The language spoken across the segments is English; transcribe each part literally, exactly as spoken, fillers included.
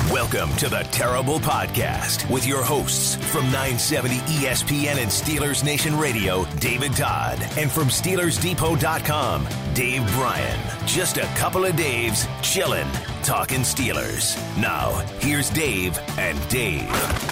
Welcome to the Terrible Podcast with your hosts from nine seventy E S P N and Steelers Nation Radio, David Todd, and from Steelers Depot dot com, Dave Bryan. Just a couple of Daves chillin', talking Steelers. Now, here's Dave and Dave.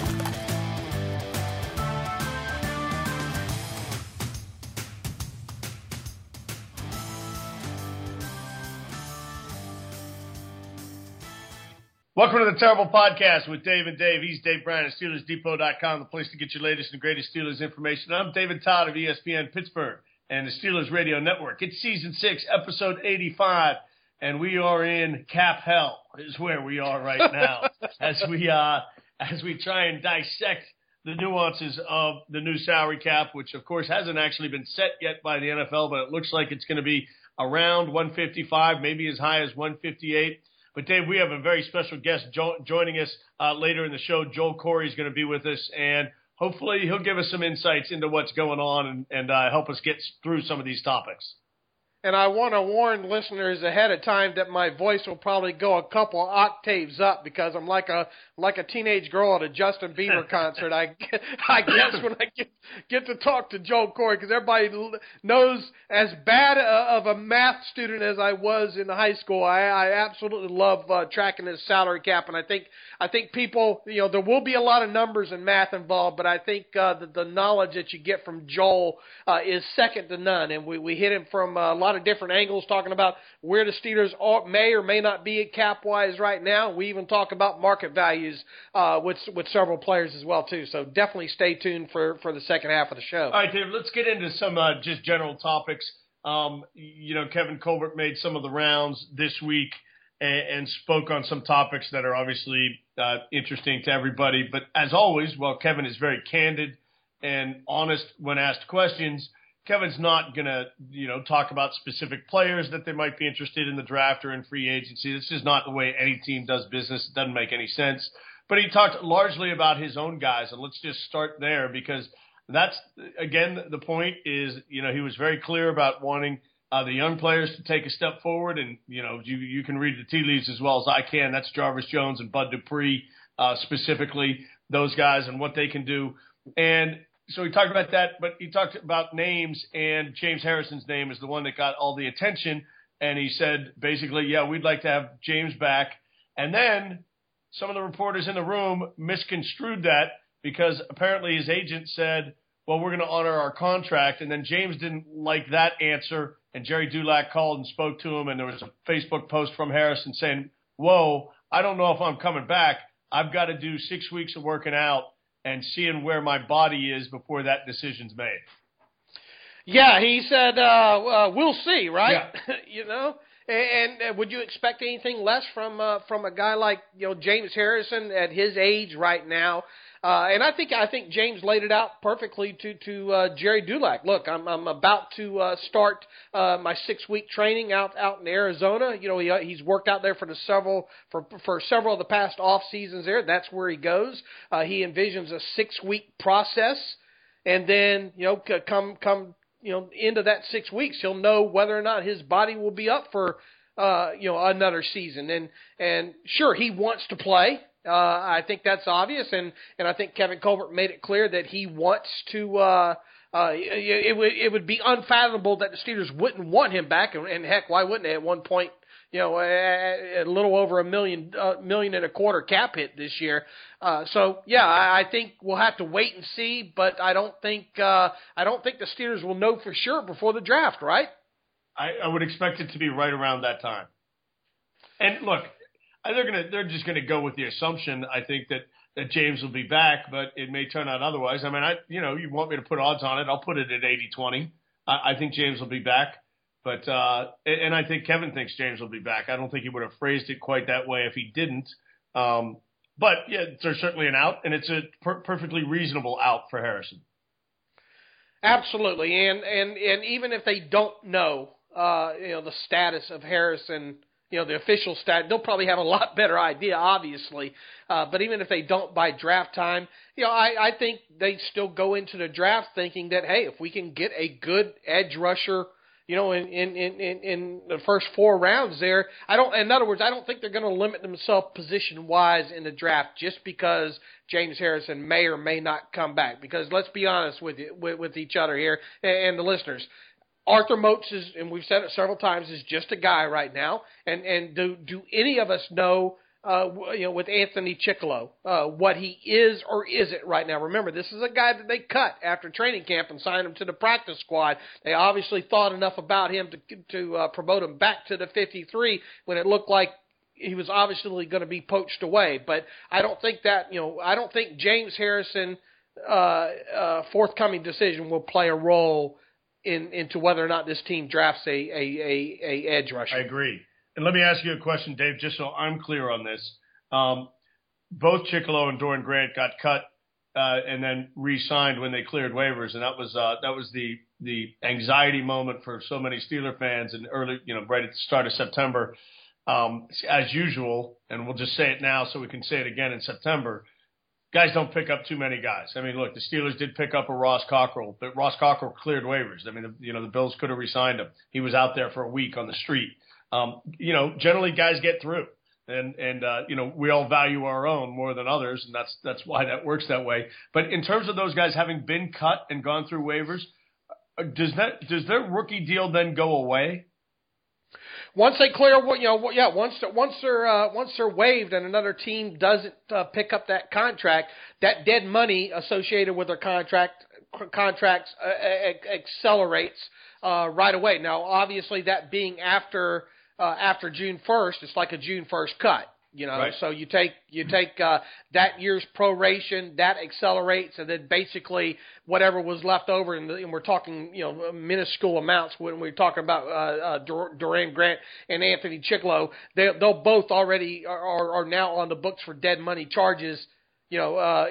Welcome to the Terrible Podcast with Dave and Dave. He's Dave Bryan of Steelers Depot dot com, the place to get your latest and greatest Steelers information. I'm David Todd of E S P N Pittsburgh and the Steelers Radio Network. It's season six, episode eighty-five, and we are in cap hell is where we are right now as we uh, as we try and dissect the nuances of the new salary cap, which of course hasn't actually been set yet by the N F L, but it looks like it's going to be around one fifty-five, maybe as high as one fifty-eight. But, Dave, we have a very special guest jo- joining us uh, later in the show. Joel Corry is going to be with us, and hopefully he'll give us some insights into what's going on and, and uh, help us get through some of these topics. And I want to warn listeners ahead of time that my voice will probably go a couple octaves up because I'm like a like a teenage girl at a Justin Bieber concert. I, I guess when I get get to talk to Joel Corry, because everybody knows as bad a, of a math student as I was in high school, I, I absolutely love uh, tracking this salary cap, and I think I think people, you know, there will be a lot of numbers and math involved, but I think uh, the, the knowledge that you get from Joel uh, is second to none, and we, we hit him from a lot of different angles, talking about where the Steelers are, may or may not be at cap-wise right now. We even talk about market values uh, with with several players as well, too. So definitely stay tuned for, for the second half of the show. All right, Dave, let's get into some uh, just general topics. Um, you know, Kevin Colbert made some of the rounds this week and, and spoke on some topics that are obviously uh, interesting to everybody. But as always, while Kevin is very candid and honest when asked questions, Kevin's not going to, you know, talk about specific players that they might be interested in the draft or in free agency. This is not the way any team does business. It doesn't make any sense. But he talked largely about his own guys, and let's just start there because that's, again, the point is, you know, he was very clear about wanting uh, the young players to take a step forward, and, you know, you, you can read the tea leaves as well as I can. That's Jarvis Jones and Bud Dupree uh, specifically, those guys and what they can do. And so he talked about that, but he talked about names, and James Harrison's name is the one that got all the attention. And he said, basically, yeah, we'd like to have James back. And then some of the reporters in the room misconstrued that because apparently his agent said, well, we're going to honor our contract. And then James didn't like that answer, and Jerry Dulac called and spoke to him, and there was a Facebook post from Harrison saying, whoa, I don't know if I'm coming back. I've got to do six weeks of working out and seeing where my body is before that decision's made. Yeah, he said, uh, uh, we'll see, right? Yeah. You know? And, and would you expect anything less from uh, from a guy like, you know, James Harrison at his age right now? Uh, and I think I think James laid it out perfectly to to uh, Jerry Dulac. Look, I'm I'm about to uh, start uh, my six week training out, out in Arizona. You know, he he's worked out there for the several for for several of the past off seasons there. That's where he goes. Uh, he envisions a six week process, and then you know come come you know into that six weeks, he'll know whether or not his body will be up for uh, you know another season. And and sure, he wants to play. Uh, I think that's obvious, and, and I think Kevin Colbert made it clear that he wants to. Uh, uh, it, it would it would be unfathomable that the Steelers wouldn't want him back, and, and heck, why wouldn't they? At one point, you know, a, a little over a million, uh, million and a quarter cap hit this year. Uh, so yeah, I, I think we'll have to wait and see, but I don't think uh, I don't think the Steelers will know for sure before the draft, right? I, I would expect it to be right around that time. And look. They're gonna. They're just gonna go with the assumption. I think that, that James will be back, but it may turn out otherwise. I mean, I you know, you want me to put odds on it? I'll put it at eighty twenty. I, I think James will be back, but uh, and I think Kevin thinks James will be back. I don't think he would have phrased it quite that way if he didn't. Um, but yeah, there's certainly an out, and it's a per- perfectly reasonable out for Harrison. Absolutely, and and and even if they don't know, uh, you know, the status of Harrison. You know, the official stat, they'll probably have a lot better idea, obviously. Uh, but even if they don't by draft time, you know, I, I think they still go into the draft thinking that, hey, if we can get a good edge rusher you know, in, in, in, in the first four rounds there. I don't, in other words, I don't think they're going to limit themselves position-wise in the draft just because James Harrison may or may not come back. Because let's be honest with you, with, with each other here and, and the listeners. Arthur Moats is, and we've said it several times, is just a guy right now. And, and do, do any of us know, uh, you know, with Anthony Chickillo, uh, what he is or isn't right now? Remember, this is a guy that they cut after training camp and signed him to the practice squad. They obviously thought enough about him to, to uh, promote him back to the fifty-three when it looked like he was obviously going to be poached away. But I don't think that, you know, I don't think James Harrison, uh, uh, forthcoming decision will play a role In, into whether or not this team drafts a, a, a, a edge rusher. I agree. And let me ask you a question, Dave, just so I'm clear on this. Um, both Chickillo and Doran Grant got cut uh, and then re-signed when they cleared waivers, and that was uh, that was the the anxiety moment for so many Steeler fans in early, you know, right at the start of September. Um, as usual, and we'll just say it now so we can say it again in September. Guys don't pick up too many guys. I mean, look, the Steelers did pick up a Ross Cockrell, but Ross Cockrell cleared waivers. I mean, the, you know, the Bills could have re-signed him. He was out there for a week on the street. Um, you know, generally guys get through, and and uh, you know, we all value our own more than others, and that's that's why that works that way. But in terms of those guys having been cut and gone through waivers, does that does their rookie deal then go away? Once they clear, you know, yeah, once once they're uh, once they're waived and another team doesn't uh, pick up that contract, that dead money associated with their contract contracts uh, accelerates uh, right away. Now, obviously, that being after uh, after June first, it's like a June first cut. You know, right. So you take you take uh, that year's proration, that accelerates, and then basically whatever was left over, and, and we're talking, you know, minuscule amounts when we're talking about uh, uh, Dur- Doran Grant and Anthony Chickillo. They, they'll both already are, are now on the books for dead money charges, you know, uh,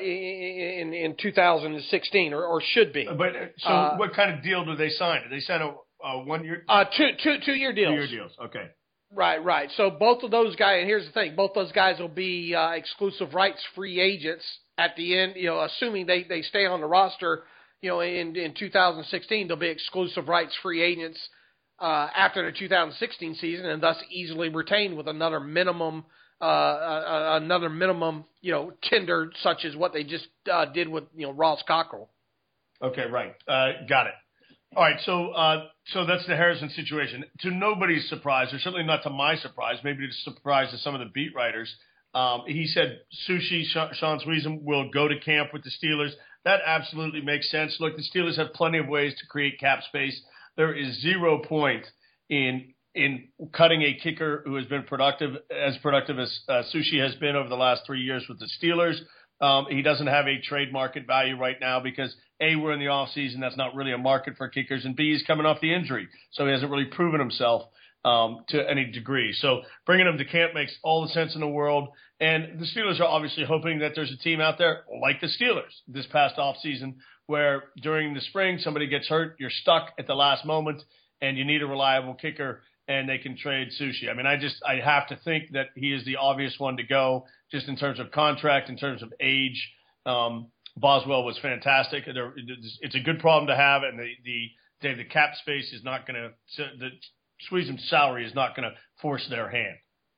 in in two thousand sixteen, or, or should be. But so, uh, what kind of deal do they sign? Do they sign a, a one year? Uh, two two two year deals. Two year deals. Okay. Right, right. So both of those guys, and here's the thing, both those guys will be uh, exclusive rights free agents at the end, you know, assuming they, they stay on the roster, you know, in, in two thousand sixteen, they'll be exclusive rights free agents uh, after the two thousand sixteen season, and thus easily retained with another minimum, uh, uh, another minimum, you know, tender such as what they just uh, did with, you know, Ross Cockrell. Okay, right. Uh, got it. All right, so uh, so that's the Harrison situation. To nobody's surprise, or certainly not to my surprise, maybe to the surprise of some of the beat writers, um, he said Sushi, Sean Sweezum, will go to camp with the Steelers. That absolutely makes sense. Look, the Steelers have plenty of ways to create cap space. There is zero point in in cutting a kicker who has been productive, as productive as uh, Sushi has been over the last three years with the Steelers. Um, he doesn't have a trade market value right now because, A, we're in the offseason. That's not really a market for kickers. And, B, he's coming off the injury. So he hasn't really proven himself um, to any degree. So bringing him to camp makes all the sense in the world. And the Steelers are obviously hoping that there's a team out there like the Steelers this past offseason where during the spring somebody gets hurt, you're stuck at the last moment, and you need a reliable kicker, and they can trade Sushi. I mean, I just I have to think that he is the obvious one to go just in terms of contract, in terms of age. Um, Boswell was fantastic. It's a good problem to have, and the the the cap space is not going to – the Sweezum's salary is not going to force their hand.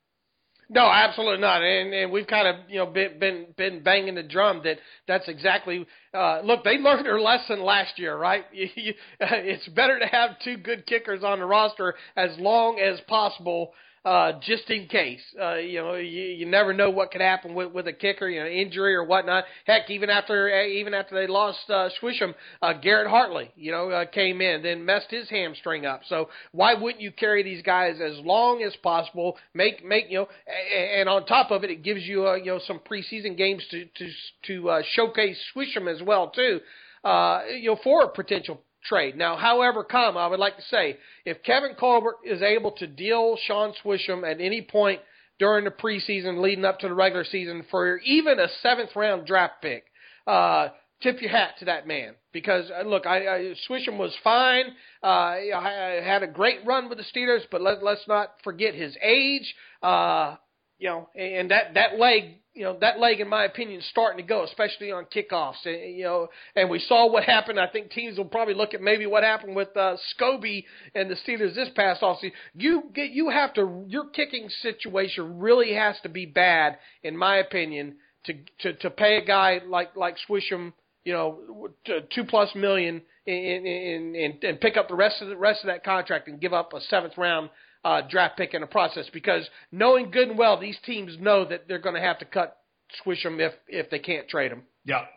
No, absolutely not. And and we've kind of, you know, been been, been banging the drum that that's exactly uh, – look, they learned their lesson last year, right? You, you, it's better to have two good kickers on the roster as long as possible, uh, just in case. Uh, you know, you, you never know what could happen with, with a kicker, you know, injury or whatnot. Heck, even after even after they lost uh, Swisham, uh, Garrett Hartley, you know, uh, came in, then messed his hamstring up. So why wouldn't you carry these guys as long as possible? Make make you know, and on top of it, it gives you uh, you know some preseason games to to to uh, showcase Swisham as well too, uh, you know, for a potential trade. Now, however come, I would like to say, if Kevin Colbert is able to deal Sean Swisham at any point during the preseason leading up to the regular season for even a seventh round draft pick, uh, tip your hat to that man. Because, uh, look, I, I, Swisham was fine. Uh, I, I had a great run with the Steelers, but let, let's not forget his age. Uh, you know, and that, that leg you know, that leg, in my opinion, is starting to go, especially on kickoffs. And, you know, and we saw what happened. I think teams will probably look at maybe what happened with uh, Scobie and the Steelers this past offseason. You get, you have to, your kicking situation really has to be bad, in my opinion, to to, to pay a guy like like Swisham, you know, two plus million in, in, in, and pick up the rest of the rest of that contract and give up a seventh round Uh, draft pick in the process, because knowing good and well these teams know that they're going to have to cut Swisham if if they can't trade him. Yeah.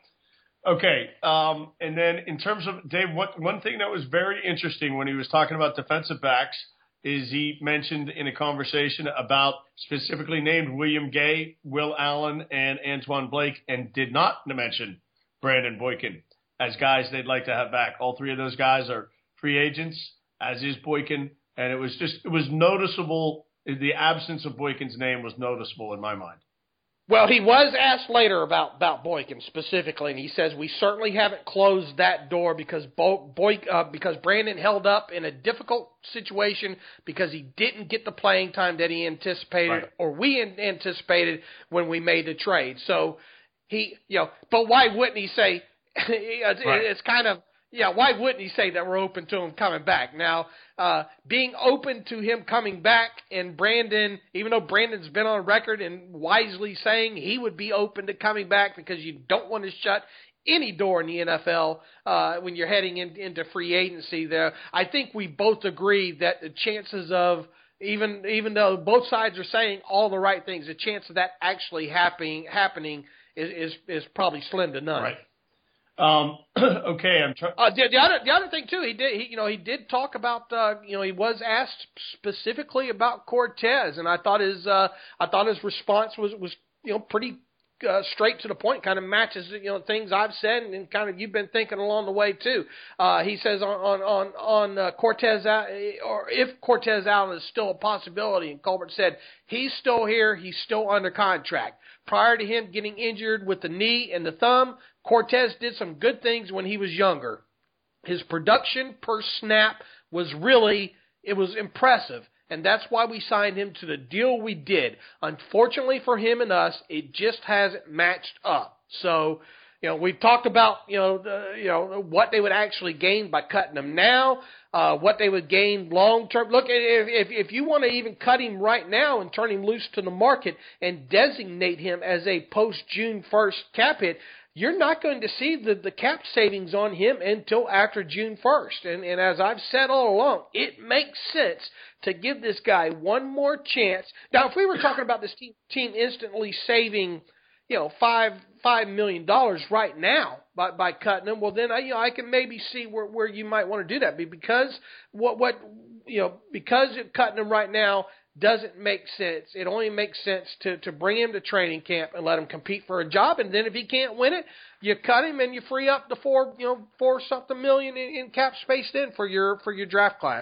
Okay. Um, and then in terms of Dave, what one thing that was very interesting when he was talking about defensive backs is he mentioned in a conversation about specifically named William Gay, Will Allen, and Antoine Blake, and did not mention Brandon Boykin as guys they'd like to have back. All three of those guys are free agents, as is Boykin. And it was just, it was noticeable, the absence of Boykin's name was noticeable in my mind. Well, he was asked later about, about Boykin specifically, and he says, we certainly haven't closed that door because Bo, Boy, uh, because Brandon held up in a difficult situation because he didn't get the playing time that he anticipated, right, or we anticipated when we made the trade. So he, you know, but why wouldn't he say, it's, right. it's kind of, yeah, why wouldn't he say that we're open to him coming back? Now, uh, being open to him coming back, and Brandon, even though Brandon's been on record and wisely saying he would be open to coming back because you don't want to shut any door in the N F L uh, when you're heading in, into free agency there, I think we both agree that the chances of, even even though both sides are saying all the right things, the chance of that actually happening happening is, is, is probably slim to none. Right. Um, okay, I'm trying. Uh, the, the other, the other thing too, he did, he, you know, he did talk about, uh, you know, he was asked specifically about Cortez, and I thought his, uh, I thought his response was, was, you know, pretty uh, straight to the point, kind of matches, you know, things I've said, and, and kind of you've been thinking along the way too. Uh, he says on on on, on uh, Cortez, or if Cortez Allen is still a possibility, and Colbert said he's still here, he's still under contract. Prior to him getting injured with the knee and the thumb, Cortez did some good things when he was younger. His production per snap was really, it was impressive, and that's why we signed him to the deal we did. Unfortunately for him and us, it just hasn't matched up. So, you know, we've talked about, you know, the, you know, what they would actually gain by cutting him now, uh, what they would gain long term. Look, if, if if you want to even cut him right now and turn him loose to the market and designate him as a post June first cap hit, you're not going to see the, the cap savings on him until after June first. And, and as I've said all along, it makes sense to give this guy one more chance. Now, if we were talking about this team, team instantly saving, you know, five five million dollars right now by by cutting him, well then I you know I can maybe see where, where you might want to do that. But because what what you know because of cutting him right now doesn't make sense. It only makes sense to, to bring him to training camp and let him compete for a job, and then if he can't win it, you cut him and you free up the four you know four something million in, in cap space then for your for your draft class.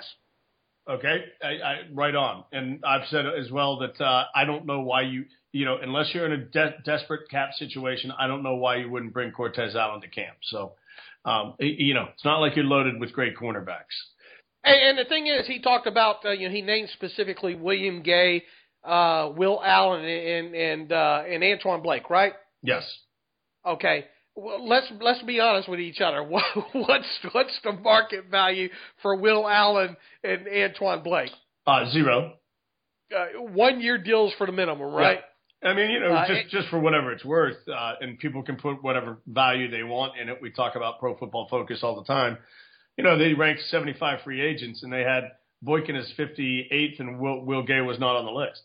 Okay, I, I, right on. And I've said as well that uh, I don't know why you, you know, unless you're in a de- desperate cap situation, I don't know why you wouldn't bring Cortez Allen to camp. So, um, you know, it's not like you're loaded with great cornerbacks. And, and the thing is, he talked about, uh, you know, he named specifically William Gay, uh, Will Allen, and and uh, and Antoine Blake, right? Yes. Okay. Well, let's let's be honest with each other. What, what's what's the market value for Will Allen and Antoine Blake? Uh, zero. Uh, one year deals for the minimum, right? Yeah. I mean, you know, uh, just it, just for whatever it's worth, uh, and people can put whatever value they want in it. We talk about Pro Football Focus all the time. You know, they ranked seventy-five free agents, and they had Boykin as fifty-eighth, and Will, Will Gay was not on the list.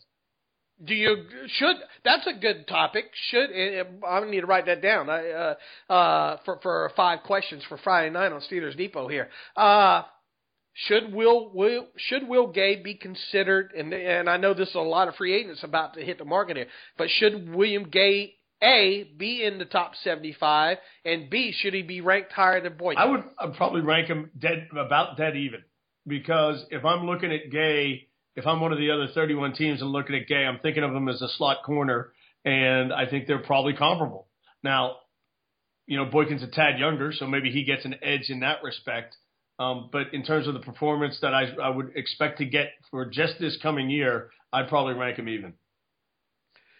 Do you should? That's a good topic. Should I need to write that down? I, uh, uh, for for five questions for Friday night on Steelers Depot here. Uh, should Will, Will should Will Gay be considered? And and I know there's a lot of free agents about to hit the market here, but should William Gay A be in the top seventy-five, and B should he be ranked higher than Boykin? I would I'd probably rank him dead about dead even, because if I'm looking at Gay. If I'm one of the other thirty-one teams and looking at Gay, I'm thinking of him as a slot corner, and I think they're probably comparable. Now, you know, Boykin's a tad younger, so maybe he gets an edge in that respect. Um, but in terms of the performance that I, I would expect to get for just this coming year, I'd probably rank him even.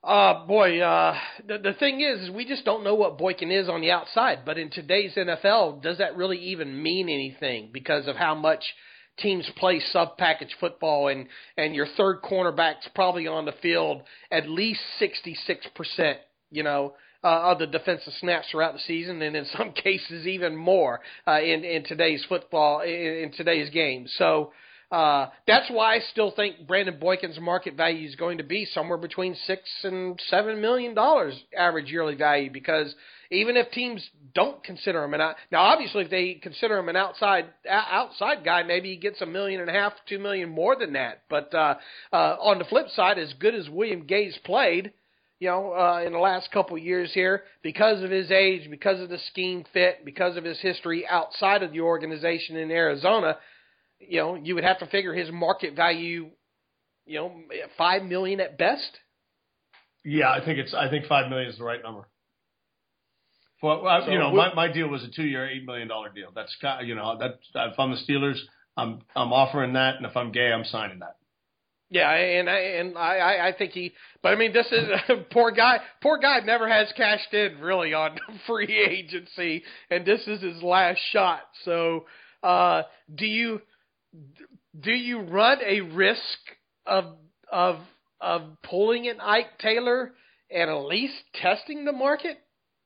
Uh, boy, uh, the, the thing is, is we just don't know what Boykin is on the outside. But in today's N F L, does that really even mean anything because of how much teams play sub-package football, and, and your third cornerback's probably on the field at least sixty-six percent, you know, uh, of the defensive snaps throughout the season, and in some cases even more uh, in, in today's football, in, in today's game. So uh, that's why I still think Brandon Boykin's market value is going to be somewhere between six and seven million dollars average yearly value, because even if teams don't consider him an out, now obviously if they consider him an outside outside guy, maybe he gets a million and a half, two million more than that. But uh, uh, on the flip side, as good as William Gay's played, you know, uh, in the last couple of years here, because of his age, because of the scheme fit, because of his history outside of the organization in Arizona, you know, you would have to figure his market value, you know, five million at best. Yeah, I think it's. I think five million is the right number. Well, so you know, my, my deal was a two-year, eight million dollar deal. That's you know, that if I'm the Steelers, I'm I'm offering that, and if I'm Gay, I'm signing that. Yeah, and I and I, I think he. But I mean, this is a poor guy. Poor guy never has cashed in really on free agency, and this is his last shot. So, uh, do you do you run a risk of of of pulling an Ike Taylor and at least testing the market?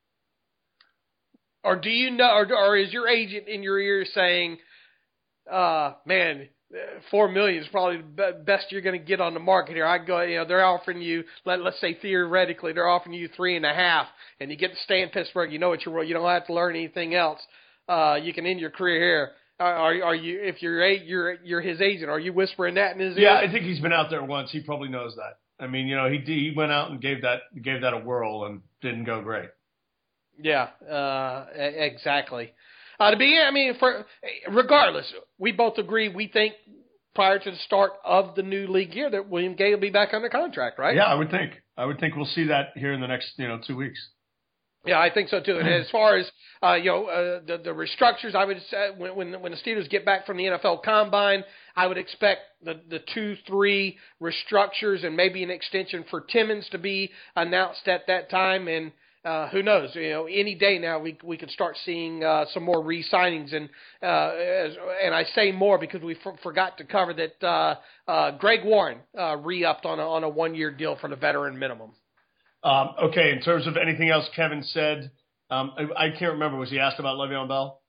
Or do you know, or, or is your agent in your ear saying, uh, man, four million is probably the best you're going to get on the market here. I go, you know, they're offering you, let, let's say theoretically, they're offering you three and a half, and you get to stay in Pittsburgh. You know what you're, you don't have to learn anything else. Uh, you can end your career here. Are, are you, if you're, you're, you're his agent, are you whispering that in his ear? Yeah, I think he's been out there once. He probably knows that. I mean, you know, he he went out and gave that gave that a whirl and didn't go great. Yeah, uh, exactly. Uh, to be, I mean, for regardless, we both agree. We think prior to the start of the new league year that William Gay will be back under contract, right? Yeah, I would think. I would think we'll see that here in the next, you know, two weeks. Yeah, I think so too. And as far as uh, you know, uh, the the restructures, I would say when when when the Steelers get back from the N F L Combine, I would expect the the two three restructures and maybe an extension for Timmons to be announced at that time. And Uh, who knows? You know, any day now we we could start seeing uh, some more re-signings, and uh, as, and I say more because we f- forgot to cover that uh, uh, Greg Warren uh, re-upped on a on a one-year deal for the veteran minimum. Um, okay, in terms of anything else Kevin said, um, I, I can't remember. Was he asked about Le'Veon Bell?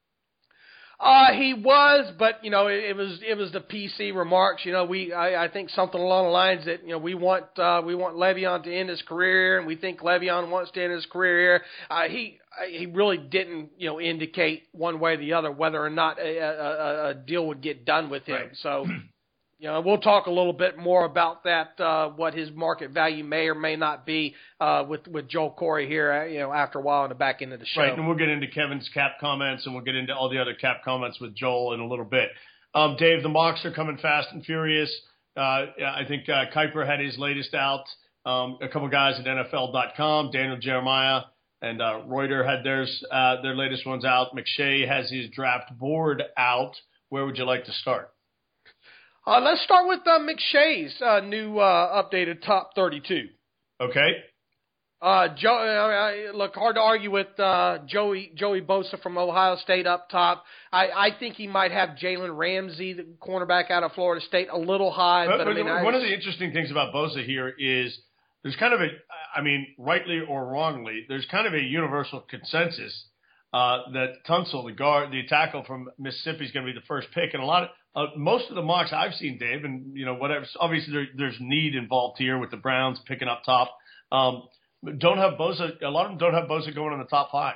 Uh, he was, but you know, it, it was it was the P C remarks. You know, we I, I think something along the lines that you know we want uh, we want Le'Veon to end his career, and we think Le'Veon wants to end his career here. Uh, he he really didn't you know indicate one way or the other whether or not a, a, a deal would get done with him. Right. So. You know, we'll talk a little bit more about that, uh, what his market value may or may not be uh, with with Joel Corey here, you know, after a while in the back end of the show. Right, and we'll get into Kevin's cap comments, and we'll get into all the other cap comments with Joel in a little bit. Um, Dave, the mocks are coming fast and furious. Uh, I think uh, Kuiper had his latest out. Um, a couple guys at N F L dot com, Daniel Jeremiah and uh, Reuter had theirs, uh, their latest ones out. McShay has his draft board out. Where would you like to start? Uh, let's start with uh, McShay's uh, new uh, updated top thirty-two. Okay. Uh, Joe, uh, look, hard to argue with uh, Joey Joey Bosa from Ohio State up top. I, I think he might have Jalen Ramsey, the cornerback out of Florida State, a little high. But, but I mean, one I, of the interesting things about Bosa here is there's kind of a, I mean, rightly or wrongly, there's kind of a universal consensus uh, that Tunsil, the guard, the tackle from Mississippi, is going to be the first pick, and a lot of Uh, most of the mocks I've seen, Dave, and you know whatever. Obviously, there, there's need involved here with the Browns picking up top. Um, don't have Bosa. A lot of them don't have Bosa going in the top five.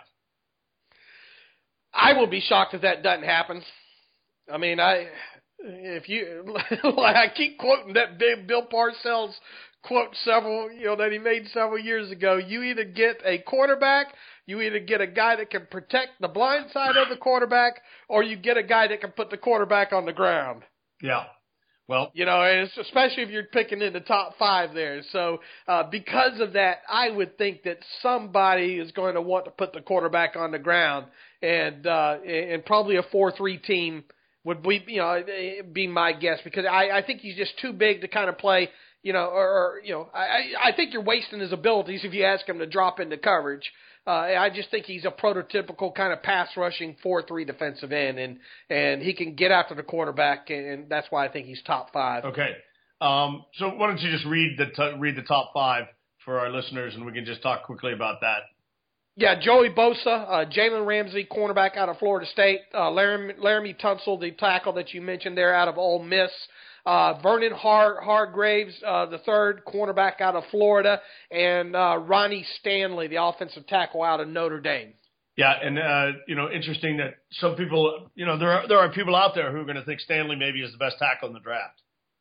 I will be shocked if that doesn't happen. I mean, I if you like, I keep quoting that big Bill Parcells quote several you know that he made several years ago. You either get a quarterback. You either get a guy that can protect the blind side of the quarterback, or you get a guy that can put the quarterback on the ground. Yeah. Well, you know, and it's especially if you're picking in the top five there. So uh, because of that, I would think that somebody is going to want to put the quarterback on the ground, and uh, and probably a four three team would be, you know, be my guess, because I, I think he's just too big to kind of play you know, or, or you know, I, I think you're wasting his abilities if you ask him to drop into coverage. Uh, I just think he's a prototypical kind of pass rushing four three defensive end, and and he can get after the quarterback, and that's why I think he's top five. Okay. Um, so why don't you just read the t- read the top five for our listeners, and we can just talk quickly about that. Yeah, Joey Bosa, uh, Jalen Ramsey, cornerback out of Florida State, uh, Laramie, Laramie Tunsil, the tackle that you mentioned there out of Ole Miss, uh, Vernon Har- Hargraves, uh, the third cornerback out of Florida, and uh, Ronnie Stanley, the offensive tackle out of Notre Dame. Yeah, and uh, you know, interesting that some people, you know, there are there are people out there who are going to think Stanley maybe is the best tackle in the draft.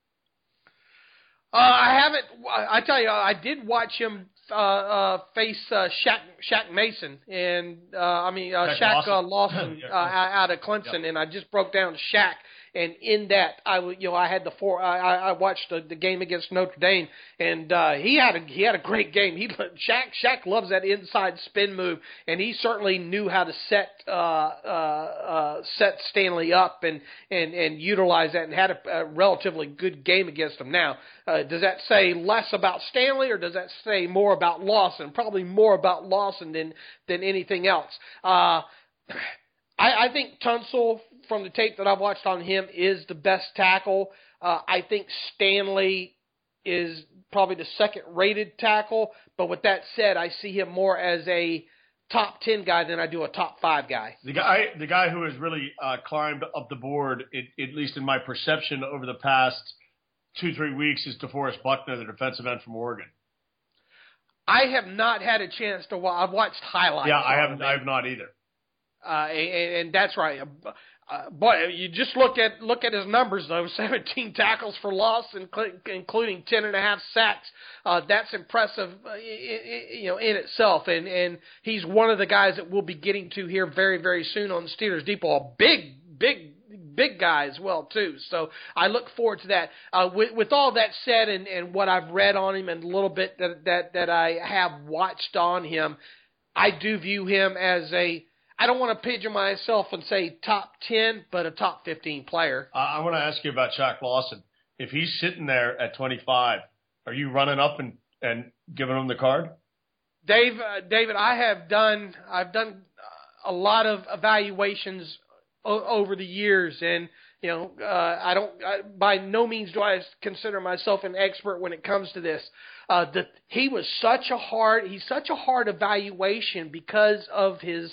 Uh, I haven't. I tell you, I did watch him uh, uh, face uh, Shaq, Shaq Mason and uh, I mean uh, Shaq, Shaq Lawson, uh, Lawson uh, out of Clemson, yep. And I just broke down Shaq. And in that, I you know I had the four. I, I watched the, the game against Notre Dame, and uh, he had a he had a great game. He Shaq Shaq loves that inside spin move, and he certainly knew how to set uh, uh, uh, set Stanley up and, and, and utilize that, and had a, a relatively good game against him. Now, uh, does that say less about Stanley, or does that say more about Lawson? Probably more about Lawson than than anything else. Uh, I, I think Tunsil, from the tape that I've watched on him, is the best tackle. Uh, I think Stanley is probably the second-rated tackle. But with that said, I see him more as a top ten guy than I do a top five guy. The guy, the guy who has really uh, climbed up the board, it, at least in my perception, over the past two, three weeks, is DeForest Buckner, the defensive end from Oregon. I have not had a chance to watch. I've watched highlights. Yeah, I haven't. I have not either. Uh, and, and that's right. Uh, boy, you just look at look at his numbers though. seventeen tackles for loss, including ten and a half sacks. Uh, that's impressive, uh, you know, in itself. And and he's one of the guys that we'll be getting to here very very soon on Steelers Depot. A big big. Big guy as well, too. So I look forward to that. Uh, with, with all that said, and, and what I've read on him and a little bit that, that, that I have watched on him, I do view him as a, I don't want to pigeon myself and say top ten, but a top fifteen player. Uh, I want to ask you about Shaq Lawson. If he's sitting there at twenty-five, are you running up and, and giving him the card? Dave, uh, David, I have done, I've done a lot of evaluations over the years, and you know, uh, I don't. I, by no means do I consider myself an expert when it comes to this. Uh, the, he was such a hard. He's such a hard evaluation because of his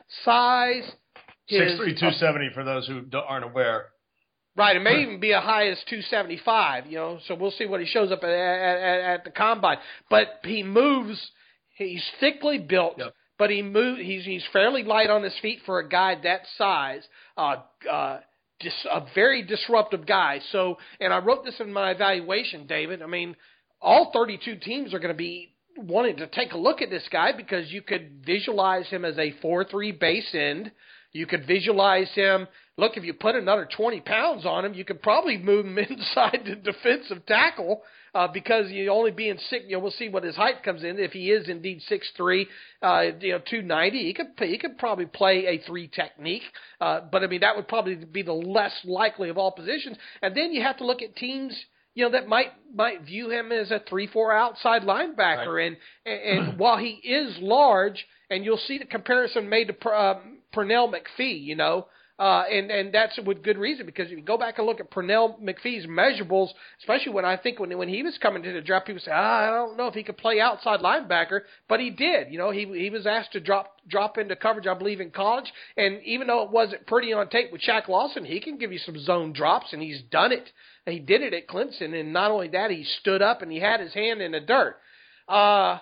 size. Six three two seventy for those who aren't aware. Right, it may even be as high as two seventy five. You know, so we'll see what he shows up at, at, at the combine. But he moves. He's thickly built. Yep. But he moved. He's he's fairly light on his feet for a guy that size. Uh, uh, just a very disruptive guy. So, and I wrote this in my evaluation, David. I mean, all thirty-two teams are going to be wanting to take a look at this guy because you could visualize him as a four three base end. You could visualize him. Look, if you put another twenty pounds on him, you could probably move him inside the defensive tackle. Uh, because you only being six, you know, we'll see what his height comes in. If he is indeed six three, uh, you know, two ninety, he could he could probably play a three technique. Uh, but I mean, that would probably be the less likely of all positions. And then you have to look at teams, you know, that might might view him as a three four outside linebacker. Right. And, and and while he is large, and you'll see the comparison made to uh, Pernell McPhee, you know. Uh, and, and that's with good reason, because if you go back and look at Pernell McPhee's measurables, especially when I think when when he was coming to the draft, people say, ah, I don't know if he could play outside linebacker, but he did. You know, he he was asked to drop drop into coverage, I believe, in college, and even though it wasn't pretty on tape with Shaq Lawson, he can give you some zone drops, and he's done it. And he did it at Clemson, and not only that, he stood up and he had his hand in the dirt. Uh,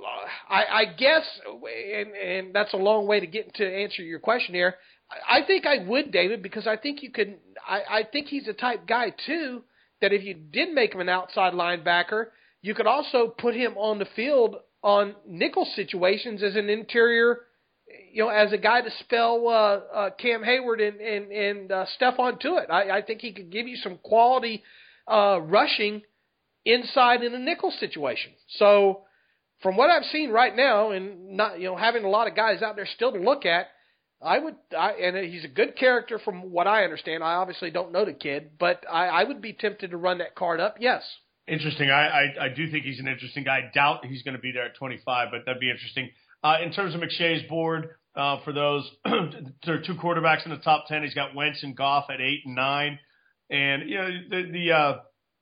I, I guess, and, and that's a long way to get to answer your question here. I think I would, David, because I think you could. I, I think he's the type guy too that if you did make him an outside linebacker, you could also put him on the field on nickel situations as an interior, you know, as a guy to spell uh, uh, Cam Hayward and and, and uh, Stephon Tuitt. I, I think he could give you some quality uh, rushing inside in a nickel situation. So, from what I've seen right now, and not you know having a lot of guys out there still to look at. I would, I, and he's a good character from what I understand. I obviously don't know the kid, but I, I would be tempted to run that card up, yes. Interesting. I, I, I do think he's an interesting guy. I doubt he's going to be there at twenty-five, but that'd be interesting. Uh, in terms of McShay's board, uh, for those, there are two quarterbacks in the top ten. He's got Wentz and Goff at eight and nine. And, you know, the the, uh,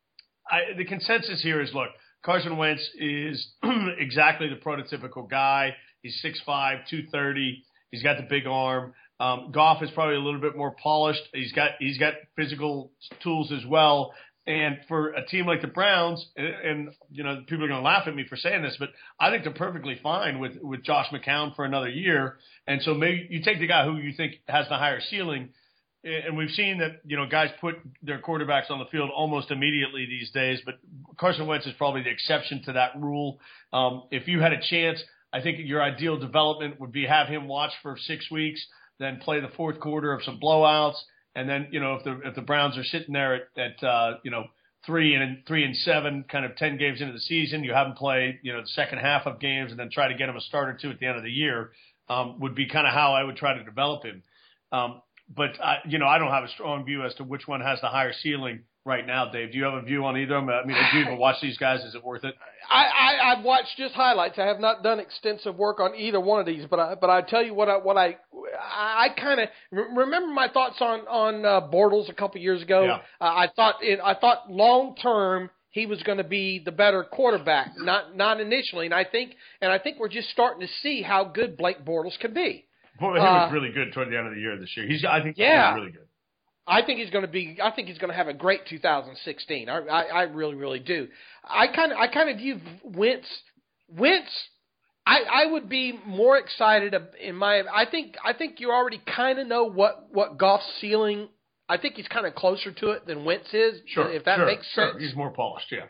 I, the consensus here is, look, Carson Wentz is exactly the prototypical guy. He's six five, two thirty. He's got the big arm. Um, Goff is probably a little bit more polished. He's got he's got physical tools as well. And for a team like the Browns, and, and you know, people are going to laugh at me for saying this, but I think they're perfectly fine with, with Josh McCown for another year. And so maybe you take the guy who you think has the higher ceiling. And we've seen that, you know, guys put their quarterbacks on the field almost immediately these days, but Carson Wentz is probably the exception to that rule. Um, if you had a chance, I think your ideal development would be have him watch for six weeks, then play the fourth quarter of some blowouts. And then, you know, if the if the Browns are sitting there at, at uh, you know, three and three and seven, kind of ten games into the season, you have them play, you know, the second half of games, and then try to get him a start or two at the end of the year. Um, would be kind of how I would try to develop him. Um, but I, you know, I don't have a strong view as to which one has the higher ceiling right now. Dave, do you have a view on either of them? I mean, do you even watch these guys? Is it worth it? I, I I've watched just highlights. I have not done extensive work on either one of these, but I, but I tell you what I what I I kind of remember my thoughts on on uh, Bortles a couple years ago. Yeah. Uh, I thought it, I thought long term he was going to be the better quarterback, not not initially, and I think and I think we're just starting to see how good Blake Bortles can be. Boy, he was uh, really good toward the end of the year this year. He's I think yeah. he's really good. I think he's going to be. I think he's going to have a great two thousand sixteen. I, I, I really, really do. I kind of, I kind of view Wentz. Wentz, I, I would be more excited in my. I think, I think you already kind of know what what Goff's ceiling. I think he's kind of closer to it than Wentz is. Sure, if that sure, makes sure. sense. He's more polished, yeah.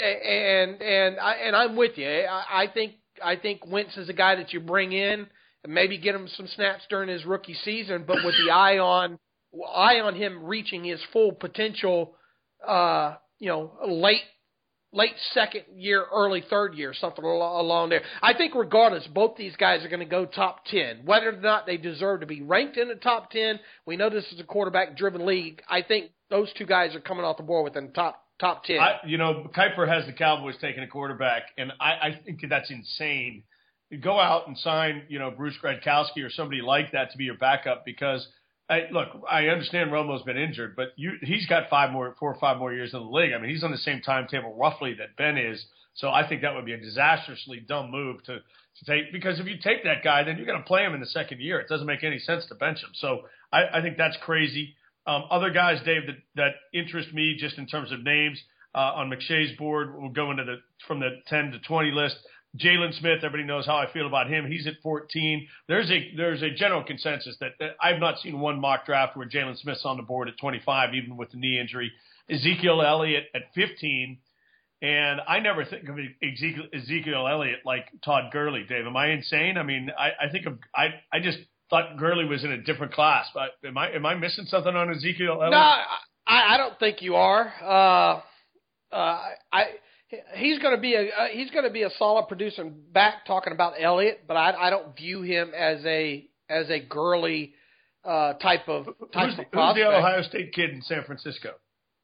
And and I and I'm with you. I, I think I think Wentz is a guy that you bring in and maybe get him some snaps during his rookie season, but with the eye on. eye on him reaching his full potential, uh, you know, late late second year, early third year, something along there. I think regardless, both these guys are going to go top ten. Whether or not they deserve to be ranked in the top ten, we know this is a quarterback-driven league. I think those two guys are coming off the board within the top top ten. I, you know, Kuiper has the Cowboys taking a quarterback, and I, I think that's insane. You go out and sign, you know, Bruce Gradkowski or somebody like that to be your backup because – I, look, I understand Romo's been injured, but you, he's got five more, four or five more years in the league. I mean, he's on the same timetable roughly that Ben is. So I think that would be a disastrously dumb move to, to take because if you take that guy, then you're going to play him in the second year. It doesn't make any sense to bench him. So I, I think that's crazy. Um, other guys, Dave, that, that interest me just in terms of names uh, on McShay's board, we'll go into the from the ten to twenty list. Jalen Smith, everybody knows how I feel about him. He's at fourteen. There's a there's a general consensus that, that I've not seen one mock draft where Jalen Smith's on the board at twenty-five, even with the knee injury. Ezekiel Elliott at fifteen, and I never think of Ezekiel, Ezekiel Elliott like Todd Gurley. Dave, am I insane? I mean, I, I think of I I just thought Gurley was in a different class. But am I am I missing something on Ezekiel Elliott? No, I, I don't think you are. Uh, uh, I. He's going to be a uh, he's going to be a solid producing back. Talking about Elliott, but I, I don't view him as a as a Gurley uh, type of type who's, of who's prospect. the Ohio State kid in San Francisco?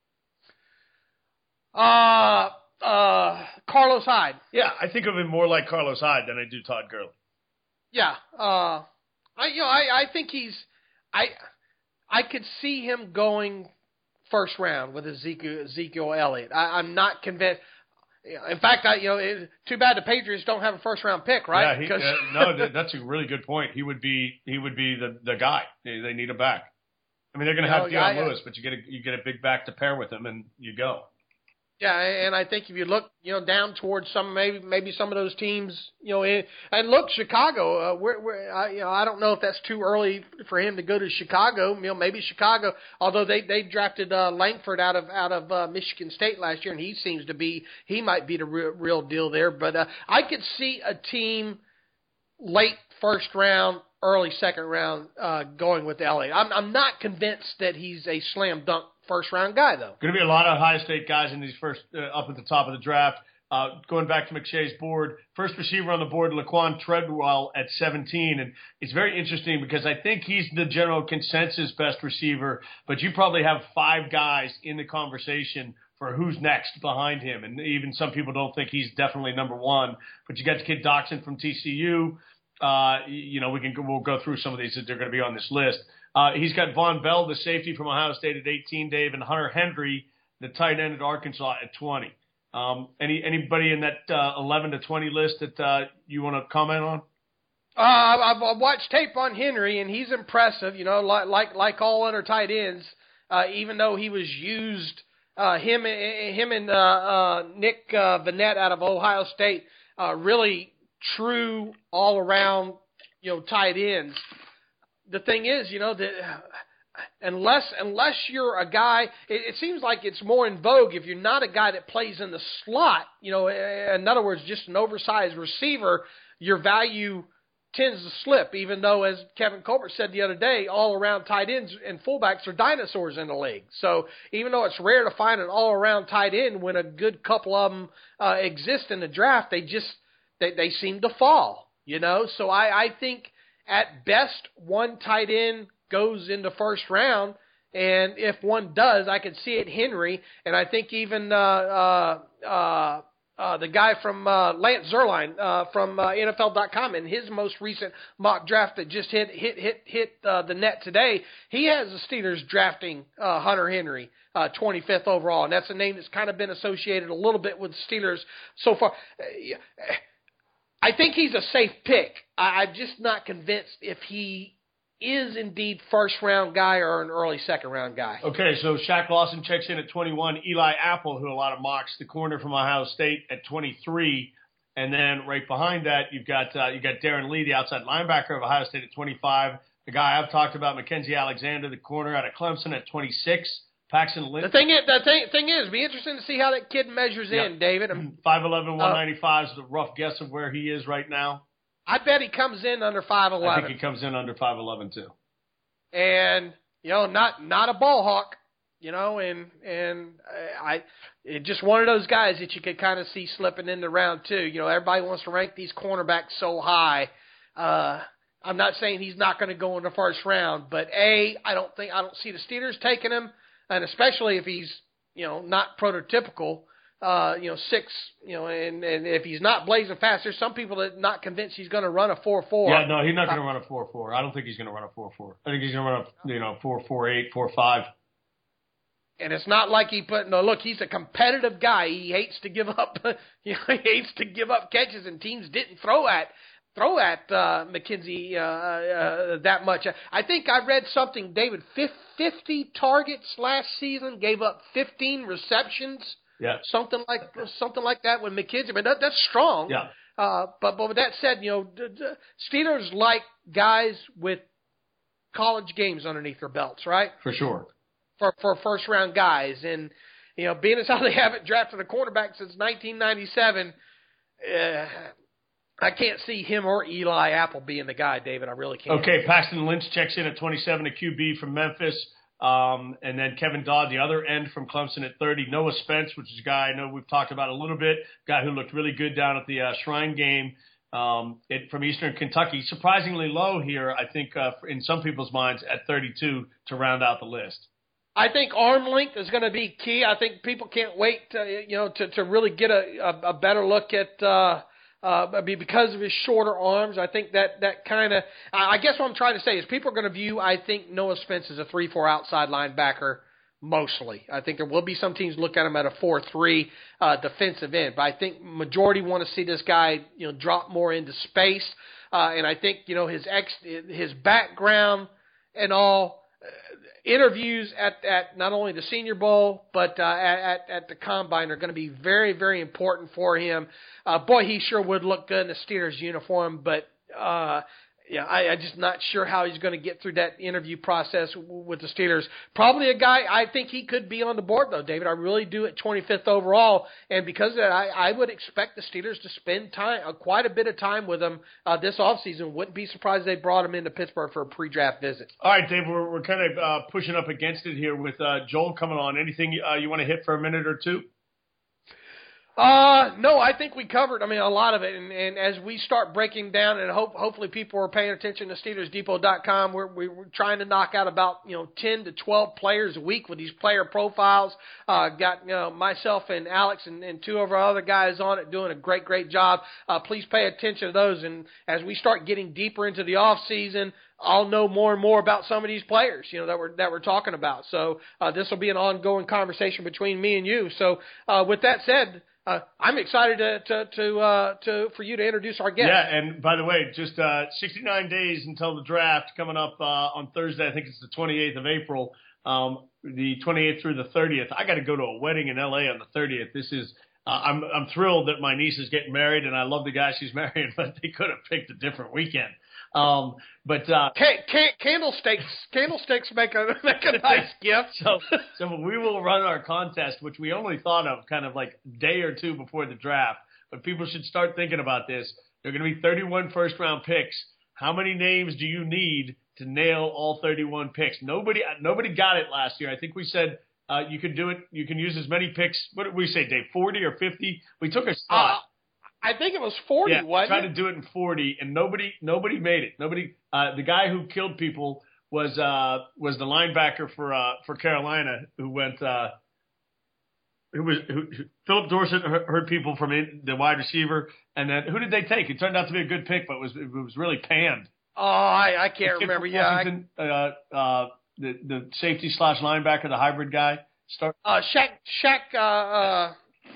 Uh, uh, Carlos Hyde. Yeah, I think of him more like Carlos Hyde than I do Todd Gurley. Yeah, uh, I you know I, I think he's I I could see him going first round with Ezekiel Ezekiel Elliott. I, I'm not convinced. In fact, I, you know, it, too bad the Patriots don't have a first round pick, right? Yeah, he, uh, no, that's a really good point. He would be, he would be the, the guy. They, they need a back. I mean, they're going to have know, Deion I, Lewis, but you get a, you get a big back to pair with him, and you go. Yeah, and I think if you look, you know, down towards some maybe maybe some of those teams, you know, in, and look, Chicago. Uh, we're, we're, I, you know, I don't know if that's too early for him to go to Chicago. You know, maybe Chicago. Although they they drafted uh, Langford out of out of uh, Michigan State last year, and he seems to be he might be the real, real deal there. But uh, I could see a team late first round, early second round uh, going with Elliott. I'm I'm not convinced that he's a slam dunk first round guy, though. Going to be a lot of Ohio State guys in these first uh, up at the top of the draft. Uh, going back to McShay's board, first receiver on the board, Laquan Treadwell at seventeen, and it's very interesting because I think he's the general consensus best receiver, but you probably have five guys in the conversation for who's next behind him. And even some people don't think he's definitely number one. But you got the kid Doxson from T C U. Uh, you know, we can we'll go through some of these that they're going to be on this list. Uh, he's got Von Bell, the safety from Ohio State, at eighteen, Dave, and Hunter Henry, the tight end at Arkansas, at twenty. Um, any anybody in that uh, eleven to twenty list that uh, you want to comment on? Uh, I've, I've watched tape on Henry, and he's impressive. You know, like like, like all other tight ends, uh, even though he was used, uh, him him and uh, uh, Nick uh, Vanette out of Ohio State, uh, really true all around, you know, tight ends. The thing is, you know, that unless unless you're a guy, it, it seems like it's more in vogue if you're not a guy that plays in the slot. You know, in other words, just an oversized receiver, your value tends to slip, even though, as Kevin Colbert said the other day, all-around tight ends and fullbacks are dinosaurs in the league. So even though it's rare to find an all-around tight end, when a good couple of them uh, exist in the draft, they just they, they seem to fall, you know. So I, I think at best one tight end goes in the first round, and if one does, I could see it Henry, and I think even uh, uh, uh, Uh, the guy from uh, Lance Zierlein uh, from uh, N F L dot com in his most recent mock draft that just hit hit hit hit uh, the net today, he has the Steelers drafting uh, Hunter Henry uh, twenty-fifth overall, and that's a name that's kind of been associated a little bit with the Steelers so far. I think he's a safe pick. I, I'm just not convinced if he is indeed first-round guy or an early second-round guy. Okay, so Shaq Lawson checks in at twenty-one. Eli Apple, who a lot of mocks, the corner from Ohio State, at twenty-three. And then right behind that, you've got uh, you got Darren Lee, the outside linebacker of Ohio State, at twenty-five. The guy I've talked about, Mackenzie Alexander, the corner out of Clemson, at twenty-six. Paxton Lynch. The thing is, the thing, thing is, it'll be interesting to see how that kid measures yep. in, David. five eleven, one ninety-five is the rough guess of where he is right now. I bet he comes in under five eleven. I think he comes in under five eleven too. And, you know, not not a ball hawk, you know, and and I it just one of those guys that you could kind of see slipping into round two. You know, everybody wants to rank these cornerbacks so high. Uh, I'm not saying he's not going to go in the first round, but A, I don't think I don't see the Steelers taking him, and especially if he's, you know, not prototypical. Uh, you know, six, you know, and, and if he's not blazing fast, there's some people that are not convinced he's going to run a four four. Yeah, no, he's not going to run a four four. I don't think he's going to run a four four. I think he's going to run a, you know, four four eight, four five. And it's not like he put, no, look, he's a competitive guy. He hates to give up, you know, he hates to give up catches, and teams didn't throw at, throw at uh, McKenzie uh, uh, that much. I think I read something, David, fifty targets last season, gave up fifteen receptions. Yeah, something like something like that with McKenzie. I mean, that, that's strong. Yeah. Uh, but but with that said, you know, the, the Steelers like guys with college games underneath their belts, right? For sure. For for first round guys, and you know, being as how they haven't drafted a quarterback since nineteen ninety-seven, uh, I can't see him or Eli Apple being the guy, David. I really can't. Okay, Paxton Lynch checks in at twenty-seven, a Q B from Memphis. Um, and then Kevin Dodd, the other end from Clemson, at thirty. Noah Spence, which is a guy I know we've talked about a little bit, guy who looked really good down at the uh, Shrine game um, it, from Eastern Kentucky. Surprisingly low here, I think, uh, in some people's minds, at thirty-two to round out the list. I think arm length is going to be key. I think people can't wait, to, you know, to, to really get a, a, a better look at uh, uh, because of his shorter arms. I think that, that kind of – I guess what I'm trying to say is people are going to view, I think, Noah Spence as a three four outside linebacker mostly. I think there will be some teams look at him at a four three uh, defensive end. But I think majority want to see this guy, you know, drop more into space. Uh, and I think, you know, his ex, his background and all – interviews at, at not only the Senior Bowl, but uh, at, at the Combine are going to be very, very important for him. Uh, boy, he sure would look good in the Steelers uniform, but uh, yeah, I, I'm just not sure how he's going to get through that interview process with the Steelers. Probably a guy, I think he could be on the board, though, David. I really do at twenty-fifth overall, and because of that, I, I would expect the Steelers to spend time, uh, quite a bit of time with him uh, this offseason. Wouldn't be surprised they brought him into Pittsburgh for a pre-draft visit. All right, Dave, we're, we're kind of uh, pushing up against it here with uh, Joel coming on. Anything uh, you want to hit for a minute or two? Uh, no, I think we covered, I mean, a lot of it. And, and as we start breaking down, and hope, hopefully people are paying attention to Steelers Depot dot com, we're, we're trying to knock out about, you know, ten to twelve players a week with these player profiles. Uh, got, you know, myself and Alex and, and two of our other guys on it doing a great, great job. Uh, please pay attention to those. And as we start getting deeper into the off season, I'll know more and more about some of these players, you know, that we're, that we're talking about. So, uh, this will be an ongoing conversation between me and you. So, uh, with that said, Uh, I'm excited to to to, uh, to for you to introduce our guest. Yeah, and by the way, just uh, sixty-nine days until the draft coming up uh, on Thursday. I think it's the twenty-eighth of April, um, the twenty-eighth through the thirtieth. I got to go to a wedding in L A on the thirtieth. This is uh, I'm I'm thrilled that my niece is getting married, and I love the guy she's marrying, but they could have picked a different weekend. Um, but uh, can, can, candlesticks candlesticks make a make a nice gift. So so we will run our contest, which we only thought of kind of like a day or two before the draft. But people should start thinking about this. There are going to be thirty-one first round picks. How many names do you need to nail all thirty-one picks? Nobody nobody got it last year. I think we said uh, you could do it. You can use as many picks. What did we say, Dave? forty or fifty? We took a spot. Uh, I think it was forty, yeah, wasn't tried it? to do it in forty, and nobody nobody made it. Nobody. Uh, the guy who killed people was uh, was the linebacker for uh, for Carolina who went. Uh, who was who, who, Philip Dorsett heard people from in, the wide receiver, and then who did they take? It turned out to be a good pick, but it was it was really panned. Oh, I, I can't remember. Yeah, I, uh, uh, the the safety slash linebacker, the hybrid guy. Start. Uh, Shaq Shaq. Uh, uh,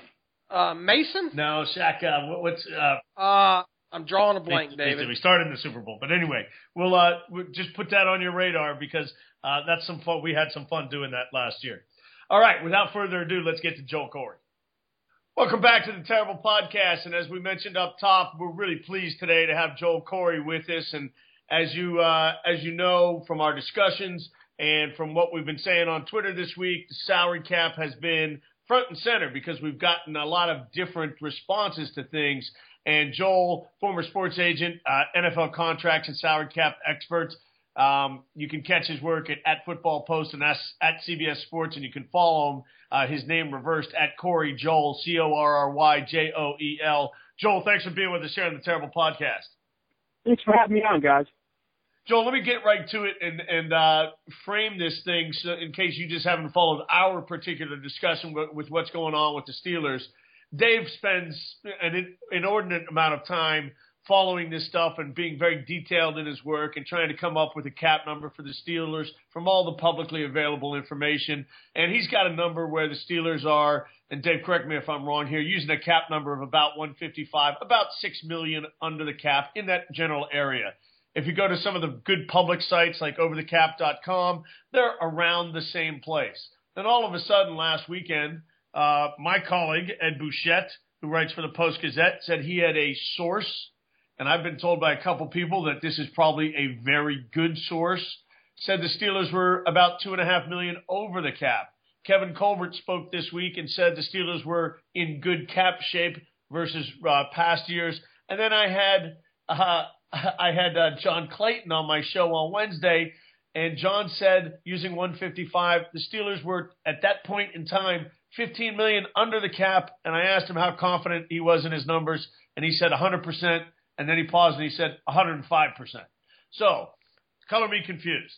Uh, Mason? No, Shaq. Uh, what, what's? Uh, uh, I'm drawing a blank, they, David. We started in the Super Bowl, but anyway, we'll, uh, we'll just put that on your radar because uh, that's some fun. We had some fun doing that last year. All right, without further ado, let's get to Joel Corry. Welcome back to the Terrible Podcast, and as we mentioned up top, we're really pleased today to have Joel Corry with us. And as you uh, as you know from our discussions and from what we've been saying on Twitter this week, the salary cap has been front and center because we've gotten a lot of different responses to things. And Joel, former sports agent, uh, N F L contracts and salary cap expert, um, you can catch his work at, at Football Post and at, at C B S Sports, and you can follow him, uh, his name reversed, at Corry Joel, C O R R Y J O E L. Joel, thanks for being with us here on the Terrible Podcast. Thanks for having me on, guys. Joel, let me get right to it and, and uh, frame this thing so in case you just haven't followed our particular discussion with, with what's going on with the Steelers. Dave spends an inordinate amount of time following this stuff and being very detailed in his work and trying to come up with a cap number for the Steelers from all the publicly available information. And he's got a number where the Steelers are, and Dave, correct me if I'm wrong here, using a cap number of about one fifty-five, about six million dollars under the cap in that general area. If you go to some of the good public sites like over the cap dot com, they're around the same place. Then all of a sudden last weekend, uh, my colleague, Ed Bouchette, who writes for the Post-Gazette, said he had a source, and I've been told by a couple people that this is probably a very good source, said the Steelers were about two point five million dollars over the cap. Kevin Colbert spoke this week and said the Steelers were in good cap shape versus uh, past years. And then I had uh, I had uh, John Clayton on my show on Wednesday, and John said, using one fifty-five, the Steelers were, at that point in time, fifteen million dollars under the cap, and I asked him how confident he was in his numbers, and he said one hundred percent, and then he paused and he said one hundred five percent. So, color me confused.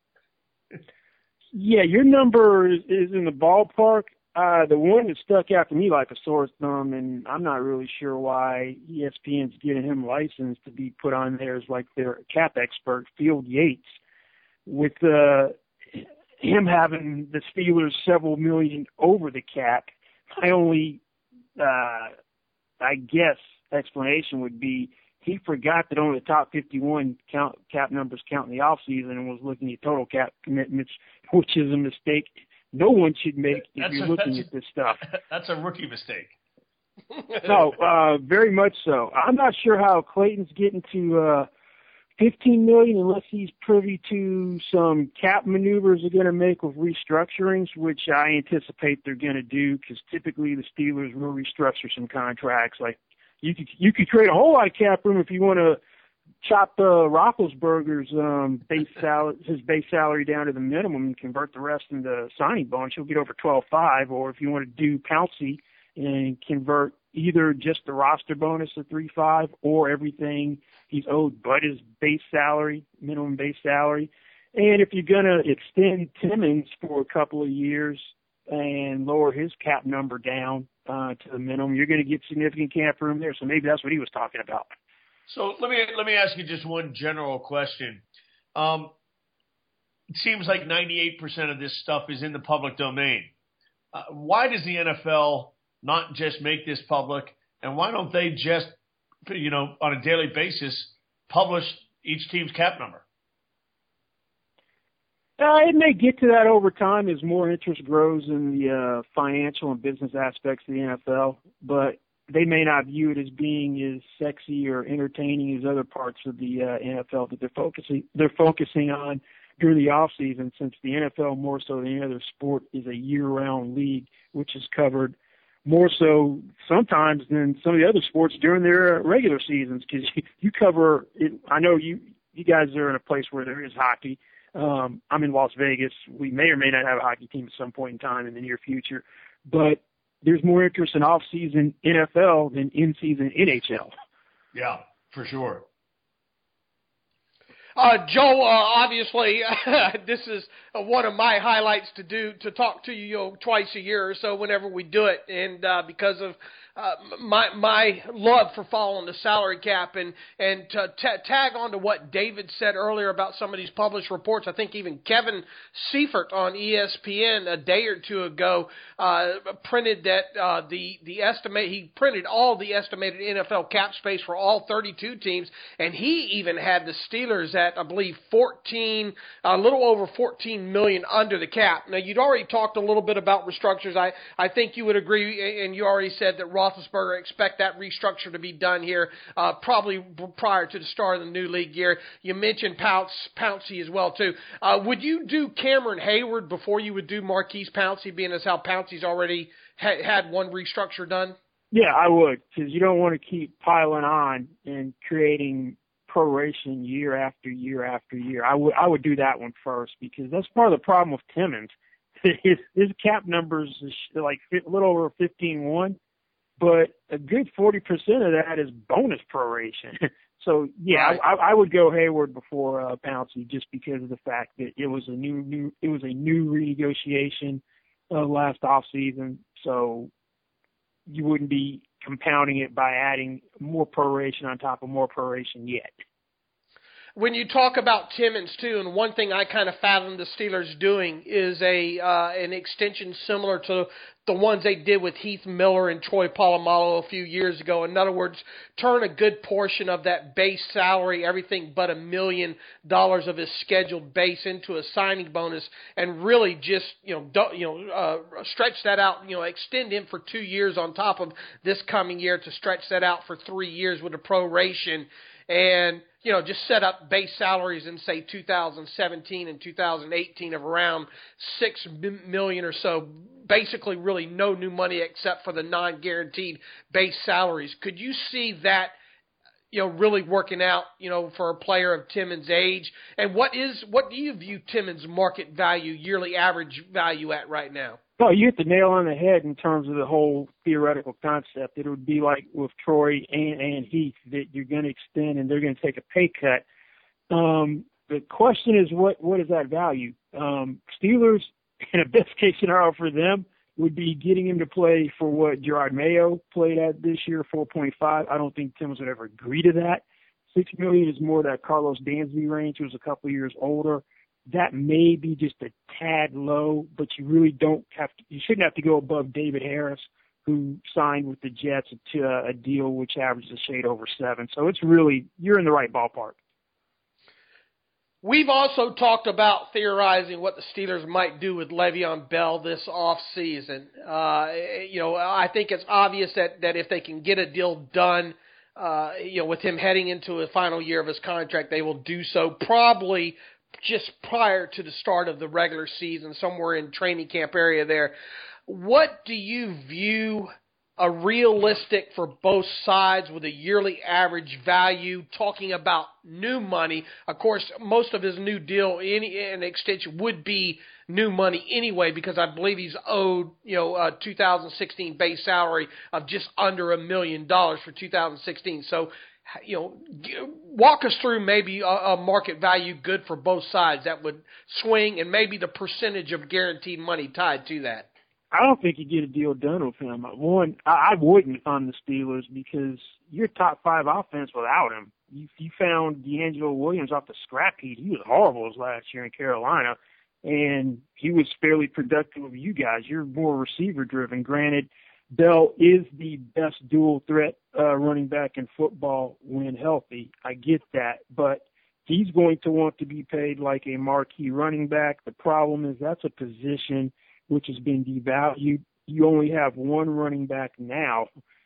Yeah, your number is, is in the ballpark. Uh, the one that stuck out to me like a sore thumb, and I'm not really sure why E S P N's getting him licensed to be put on there as like their cap expert, Field Yates, with uh, him having the Steelers several million over the cap. My only, uh, I guess, explanation would be he forgot that only the top fifty-one count, cap numbers count in the offseason and was looking at total cap commitments, which is a mistake no one should make if that's you're a, looking at this stuff. That's a rookie mistake. No, uh, very much so. I'm not sure how Clayton's getting to uh, fifteen million dollars unless he's privy to some cap maneuvers they're going to make with restructurings, which I anticipate they're going to do because typically the Steelers will restructure some contracts. Like you could you could create a whole lot of cap room if you want to chop uh, Roethlisberger's um, base salary, his base salary down to the minimum and convert the rest into signing bonus. You'll get over twelve five. Or if you want to do Pouncey and convert either just the roster bonus to three five or everything he's owed but his base salary, minimum base salary. And if you're going to extend Timmons for a couple of years and lower his cap number down uh, to the minimum, you're going to get significant cap room there. So maybe that's what he was talking about. So let me let me ask you just one general question. Um, it seems like ninety-eight percent of this stuff is in the public domain. Uh, why does the N F L not just make this public, and why don't they just, you know, on a daily basis, publish each team's cap number? Uh, it may get to that over time as more interest grows in the uh, financial and business aspects of the N F L, but they may not view it as being as sexy or entertaining as other parts of the uh, N F L that they're focusing they're focusing on during the off season, since the N F L more so than any other sport is a year-round league, which is covered more so sometimes than some of the other sports during their regular seasons, because you, you cover it. I know you you guys are in a place where there is hockey. Um, I'm in Las Vegas. We may or may not have a hockey team at some point in time in the near future, but there's more interest in off-season N F L than in-season N H L. Yeah, for sure. Uh, Joe, uh, obviously, this is uh, one of my highlights to do, to talk to you, you know, twice a year or so whenever we do it. And uh, because of uh, my my love for following the salary cap, and, and to t- tag on to what David said earlier about some of these published reports, I think even Kevin Seifert on E S P N a day or two ago uh, printed that uh, the, the estimate, he printed all the estimated N F L cap space for all thirty-two teams, and he even had the Steelers at, I believe, fourteen, a little over fourteen million under the cap. Now, you'd already talked a little bit about restructures. I, I think you would agree, and you already said that Roethlisberger expect that restructure to be done here uh, probably prior to the start of the new league year. You mentioned Pounce, Pouncey as well, too. Uh, would you do Cameron Hayward before you would do Marquise Pouncey, being as how Pouncey's already ha- had one restructure done? Yeah, I would, because you don't want to keep piling on and creating proration year after year after year. I would I would do that one first, because that's part of the problem with Timmons. His, his cap numbers is like a little over fifteen one, but a good forty percent of that is bonus proration. So yeah, right. I, I would go Hayward before uh, Pouncey, just because of the fact that it was a new new it was a new renegotiation uh, last off season, so you wouldn't be compounding it by adding more proration on top of more proration yet. When you talk about Timmons, too, and one thing I kind of fathom the Steelers doing is a uh, an extension similar to the ones they did with Heath Miller and Troy Polamalu a few years ago. In other words, turn a good portion of that base salary, everything but a million dollars of his scheduled base, into a signing bonus, and really just, you know, do, you know, uh, stretch that out, you know, extend him for two years on top of this coming year to stretch that out for three years with a proration. And, you know, just set up base salaries in, say, two thousand seventeen and two thousand eighteen of around six million dollars or so, basically really no new money except for the non-guaranteed base salaries. Could you see that, you know, really working out, you know, for a player of Timmons' age? And what is what do you view Timmons' market value, yearly average value at right now? Oh, you hit the nail on the head in terms of the whole theoretical concept. It would be like with Troy and, and Heath, that you're going to extend and they're going to take a pay cut. Um, the question is, what what is that value? Um, Steelers, in a best case scenario for them, would be getting him to play for what Gerard Mayo played at this year, four point five. I don't think Timmons would ever agree to that. six million dollars is more that Carlos Dansby range, who's a couple of years older. That may be just a tad low, but you really don't have to, you shouldn't have to go above David Harris, who signed with the Jets to a, a deal which averages a shade over seven. So it's really, you're in the right ballpark. We've also talked about theorizing what the Steelers might do with Le'Veon Bell this offseason. Uh, you know, I think it's obvious that, that if they can get a deal done, uh, you know, with him heading into the final year of his contract, they will do so probably just prior to the start of the regular season, somewhere in training camp area there. What do you view a realistic for both sides with a yearly average value, talking about new money. Of course, most of his new deal, any an extension would be new money anyway, because I believe he's owed, you know, a two thousand sixteen base salary of just under a million dollars for two thousand sixteen. So, you know, walk us through maybe a, a market value good for both sides that would swing, and maybe the percentage of guaranteed money tied to that. I don't think you get a deal done with him. One, I wouldn't if I'm the Steelers, because you're top five offense without him. You, you found DeAngelo Williams off the scrap heap. He was horrible his last year in Carolina, and he was fairly productive with you guys. You're more receiver-driven. Granted, Bell is the best dual threat uh, running back in football when healthy. I get that, but he's going to want to be paid like a marquee running back. The problem is that's a position which has been devalued. You only have one running back now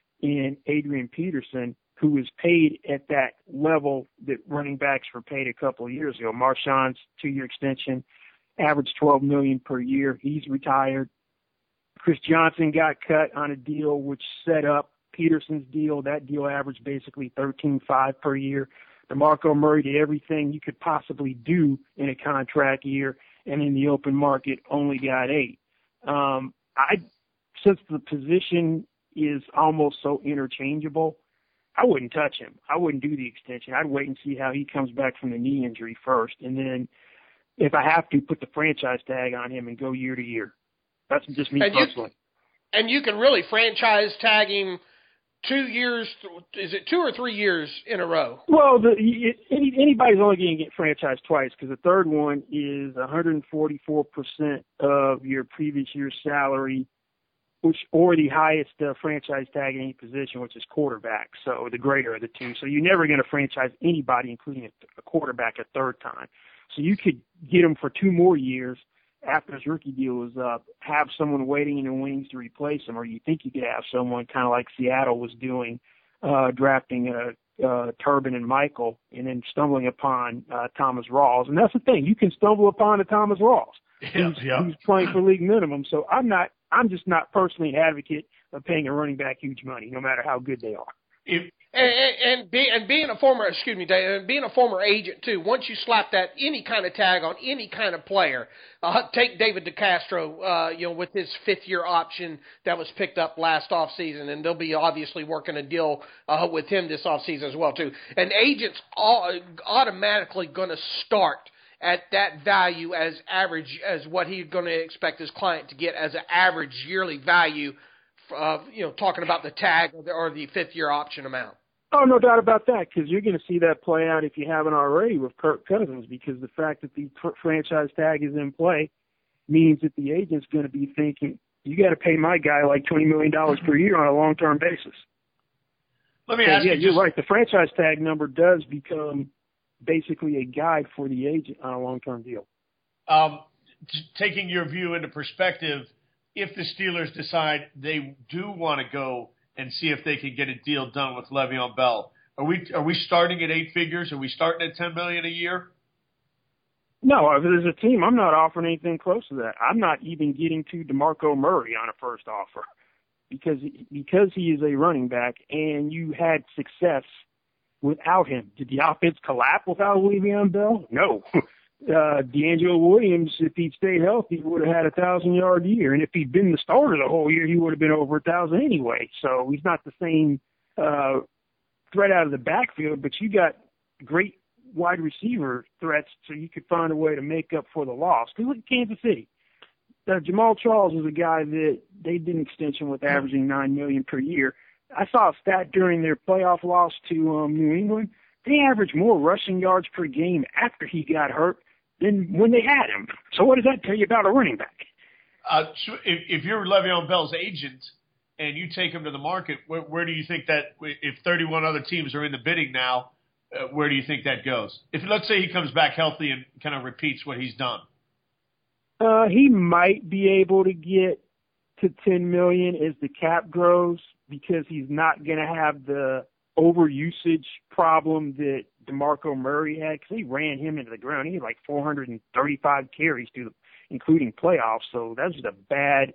in Adrian Peterson, who is paid at that level that running backs were paid a couple of years ago. Marshawn's two-year extension averaged twelve million dollars per year. He's retired. Chris Johnson got cut on a deal which set up Peterson's deal. That deal averaged basically thirteen point five per year. DeMarco Murray did everything you could possibly do in a contract year, and in the open market only got eight. Um, I, since the position is almost so interchangeable, I wouldn't touch him. I wouldn't do the extension. I'd wait and see how he comes back from the knee injury first, and then if I have to, put the franchise tag on him and go year to year. That's just me and personally. You, and you can really franchise tag him two years. Is it two or three years in a row? Well, the, it, any, anybody's only going to get franchised twice, because the third one is one hundred forty-four percent of your previous year's salary, which or the highest uh, franchise tag in any position, which is quarterback. So the greater of the two. So you're never going to franchise anybody, including a, a quarterback, a third time. So you could get him for two more years after his rookie deal is up, have someone waiting in the wings to replace him, or you think you could have someone kind of like Seattle was doing, uh, drafting uh, uh, Turbin and Michael, and then stumbling upon uh, Thomas Rawls. And that's the thing, you can stumble upon a Thomas Rawls yeah, who's, yeah. who's playing for league minimum. So I'm not, I'm just not personally an advocate of paying a running back huge money, no matter how good they are. If, And, and, and, be, and being a former, excuse me, Dave, and being a former agent too, once you slap that any kind of tag on any kind of player, uh, take David DeCastro, uh, you know, with his fifth year option that was picked up last offseason, and they'll be obviously working a deal uh, with him this offseason as well too. And agents all, automatically going to start at that value as average, as what he's going to expect his client to get as an average yearly value. Uh, you know, talking about the tag or the, or the fifth year option amount. Oh, no doubt about that, because you're going to see that play out if you haven't already with Kirk Cousins, because the fact that the fr- franchise tag is in play means that the agent's going to be thinking, you got to pay my guy like twenty million dollars per year on a long-term basis. Let me so, ask yeah, you. you're just, right. The franchise tag number does become basically a guide for the agent on a long-term deal. Um, t- taking your view into perspective, if the Steelers decide they do want to go and see if they can get a deal done with Le'Veon Bell, are we are we starting at eight figures? Are we starting at ten million dollars a year? No, as a team, I'm not offering anything close to that. I'm not even getting to DeMarco Murray on a first offer, because because he is a running back and you had success without him. Did the offense collapse without Le'Veon Bell? No. Uh, DeAngelo Williams, if he'd stayed healthy, would have had a thousand-yard year. And if he'd been the starter the whole year, he would have been over a thousand anyway. So he's not the same uh, threat out of the backfield, but you got great wide receiver threats, so you could find a way to make up for the loss. Look at Kansas City. Uh, Jamal Charles was a guy that they did an extension with, averaging nine million dollars per year. I saw a stat during their playoff loss to um, New England. They averaged more rushing yards per game after he got hurt than when they had him. So what does that tell you about a running back? Uh, so if, if you're Le'Veon Bell's agent and you take him to the market, where, where do you think that, if thirty-one other teams are in the bidding now, uh, where do you think that goes? If let's say he comes back healthy and kind of repeats what he's done. Uh, he might be able to get to ten million dollars as the cap grows, because he's not going to have the overusage problem that DeMarco Murray had, because they ran him into the ground. He had like four hundred thirty-five carries, through the, including playoffs. So that's just a bad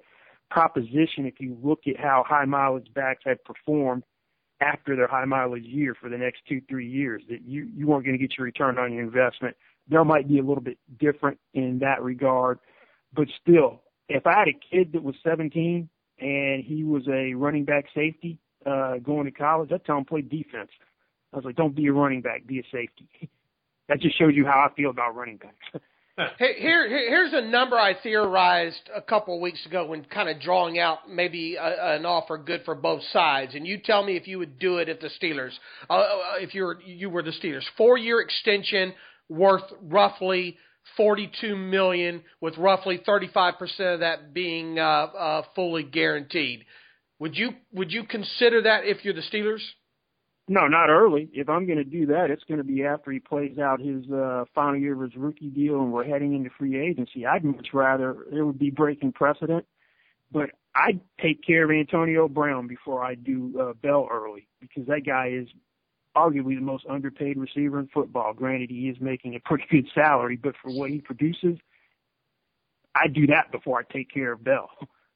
proposition if you look at how high mileage backs have performed after their high mileage year for the next two, three years, that you, you weren't going to get your return on your investment. There might be a little bit different in that regard, but still, if I had a kid that was seventeen and he was a running back safety uh, going to college, I'd tell him play defense. I was like, don't be a running back, be a safety. That just shows you how I feel about running backs. Hey, here, here's a number I theorized a couple of weeks ago when kind of drawing out maybe a, an offer good for both sides, and you tell me if you would do it if the Steelers, uh, if you were you were the Steelers, four-year extension worth roughly forty-two million dollars, with roughly thirty-five percent of that being uh, uh, fully guaranteed. Would you would you consider that if you're the Steelers? No, not early. If I'm going to do that, it's going to be after he plays out his uh, final year of his rookie deal and we're heading into free agency. I'd much rather, it would be breaking precedent, but I'd take care of Antonio Brown before I do uh, Bell early, because that guy is arguably the most underpaid receiver in football. Granted, he is making a pretty good salary, but for what he produces, I'd do that before I take care of Bell.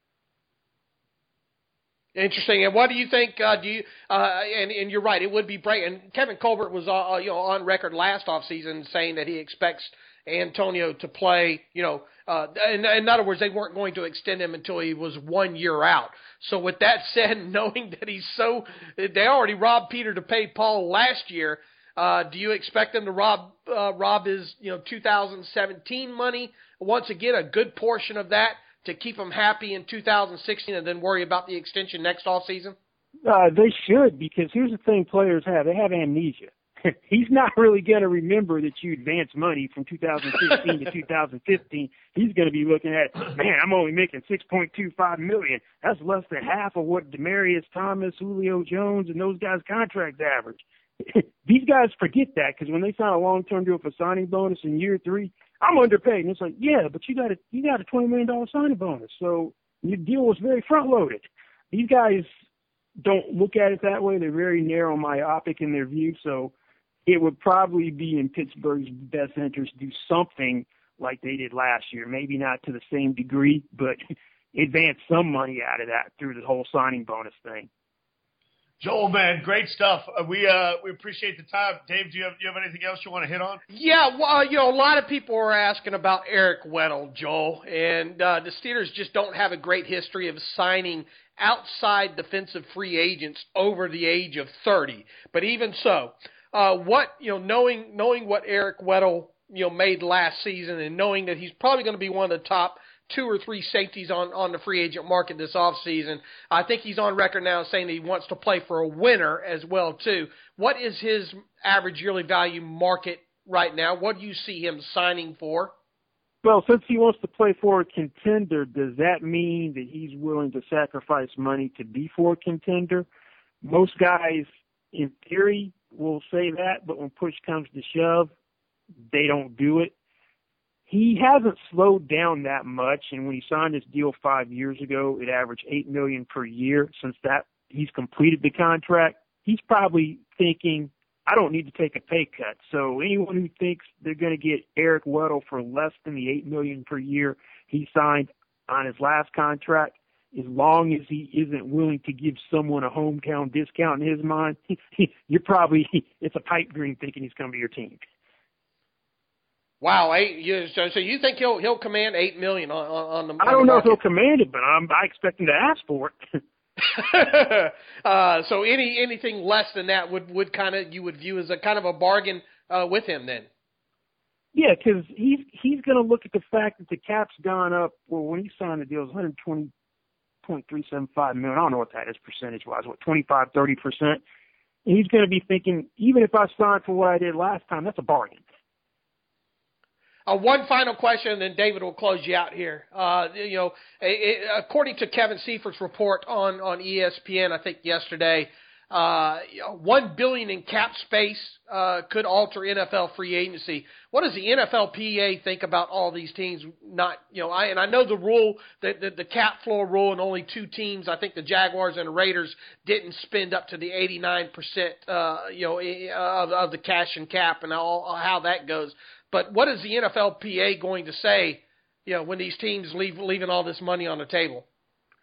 Interesting. And what do you think? Uh, do you? Uh, and, and you're right. It would be break. And Kevin Colbert was, uh, you know, on record last offseason saying that he expects Antonio to play. You know, uh, in, in other words, they weren't going to extend him until he was one year out. So with that said, knowing that he's so, they already robbed Peter to pay Paul last year. Uh, do you expect them to rob uh, rob his, you know, two thousand seventeen money once again, a good portion of that, to keep them happy in two thousand sixteen and then worry about the extension next offseason? Uh, they should, because here's the thing players have. They have amnesia. He's not really going to remember that you advanced money from two thousand sixteen to two thousand fifteen. He's going to be looking at, man, I'm only making six point two five million dollars. That's less than half of what Demaryius Thomas, Julio Jones, and those guys' contracts average. These guys forget that, because when they sign a long-term deal for signing bonus in year three, I'm underpaid. And it's like, yeah, but you got a you got a twenty million dollars signing bonus, so your deal was very front-loaded. These guys don't look at it that way. They're very narrow, myopic in their view, so it would probably be in Pittsburgh's best interest to do something like they did last year. Maybe not to the same degree, but advance some money out of that through the whole signing bonus thing. Joel, man, great stuff. Uh, we uh, we appreciate the time. Dave, do you have, do you have anything else you want to hit on? Yeah, well, you know, a lot of people are asking about Eric Weddle, Joel, and uh, the Steelers just don't have a great history of signing outside defensive free agents over the age of thirty. But even so, uh, what you know, knowing knowing what Eric Weddle you know made last season, and knowing that he's probably going to be one of the top two or three safeties on, on the free agent market this offseason. I think he's on record now saying that he wants to play for a winner as well, too. What is his average yearly value market right now? What do you see him signing for? Well, since he wants to play for a contender, does that mean that he's willing to sacrifice money to be for a contender? Most guys, in theory, will say that, but when push comes to shove, they don't do it. He hasn't slowed down that much, and when he signed his deal five years ago, it averaged eight million dollars per year. Since that he's completed the contract, he's probably thinking, I don't need to take a pay cut. So anyone who thinks they're going to get Eric Weddle for less than the eight million dollars per year he signed on his last contract, as long as he isn't willing to give someone a hometown discount in his mind, you're probably, it's a pipe dream thinking he's going to be your team. Wow, eight years. So, so you think he'll he'll command eight million on on the? On I don't the know if he'll command it, but I'm I expect him to ask for it. uh, so any anything less than that would, would kind of you would view as a kind of a bargain uh, with him then. Yeah, because he's he's going to look at the fact that the cap's gone up. Well, when he signed the deal, it was one hundred twenty point three seven five million. I don't know what that is percentage wise. What twenty-five, thirty percent? And he's going to be thinking, even if I signed for what I did last time, that's a bargain. Uh, one final question, and then David will close you out here. Uh, you know, it, it, according to Kevin Seifert's report on, on E S P N, I think yesterday, uh, one billion dollars in cap space uh, could alter N F L free agency. What does the N F L P A think about all these teams? Not, you know, I and I know the rule, the, the, the cap floor rule, and only two teams, I think the Jaguars and the Raiders, didn't spend up to the eighty-nine percent, uh, you know, of, of the cash and cap and all how that goes. But what is the N F L P A going to say, you know, when these teams leave leaving all this money on the table?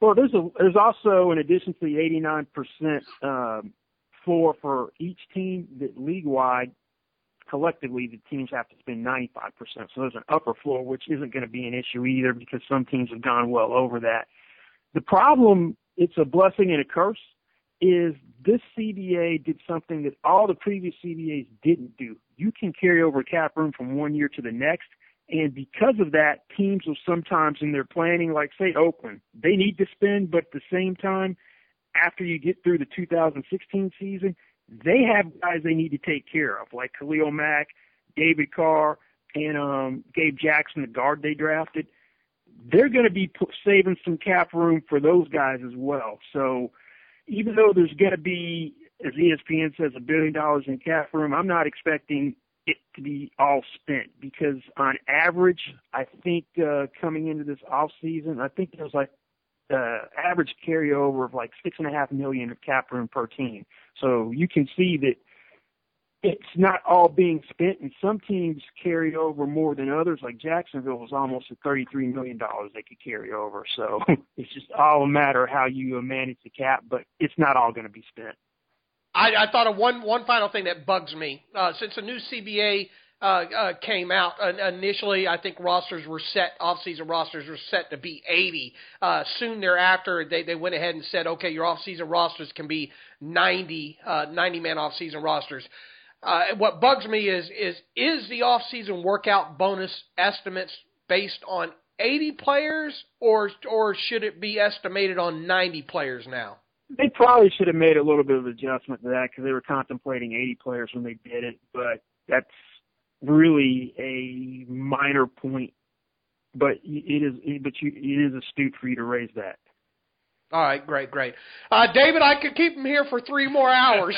Well, there's a there's also, in addition to the eighty-nine percent um, floor for each team, that league-wide, collectively, the teams have to spend ninety-five percent. So there's an upper floor, which isn't going to be an issue either because some teams have gone well over that. The problem, it's a blessing and a curse, is this C B A did something that all the previous C B As didn't do. You can carry over cap room from one year to the next, and because of that, teams will sometimes in their planning, like, say, Oakland, they need to spend, but at the same time, after you get through the two thousand sixteen season, they have guys they need to take care of, like Khalil Mack, David Carr, and um, Gabe Jackson, the guard they drafted. They're going to be p- saving some cap room for those guys as well. So even though there's going to be, as E S P N says, a billion dollars in cap room, I'm not expecting it to be all spent because on average, I think uh, coming into this off season, I think there's like uh, average carryover of like six and a half million of cap room per team. So you can see that it's not all being spent, and some teams carry over more than others. Like Jacksonville was almost at thirty-three million dollars they could carry over. So it's just all a matter of how you manage the cap, but it's not all going to be spent. I, I thought of one one final thing that bugs me. Uh, since the new C B A uh, uh, came out, uh, initially I think rosters were set, off-season rosters were set to be eighty. Uh, soon thereafter, they, they went ahead and said, okay, your off-season rosters can be ninety, uh, ninety-man off-season rosters. Uh, what bugs me is, is is the off-season workout bonus estimates based on eighty players, or or should it be estimated on ninety players now? They probably should have made a little bit of adjustment to that because they were contemplating eighty players when they did it, but that's really a minor point. But it is, but you, it is astute for you to raise that. All right, great, great. Uh, David, I could keep him here for three more hours,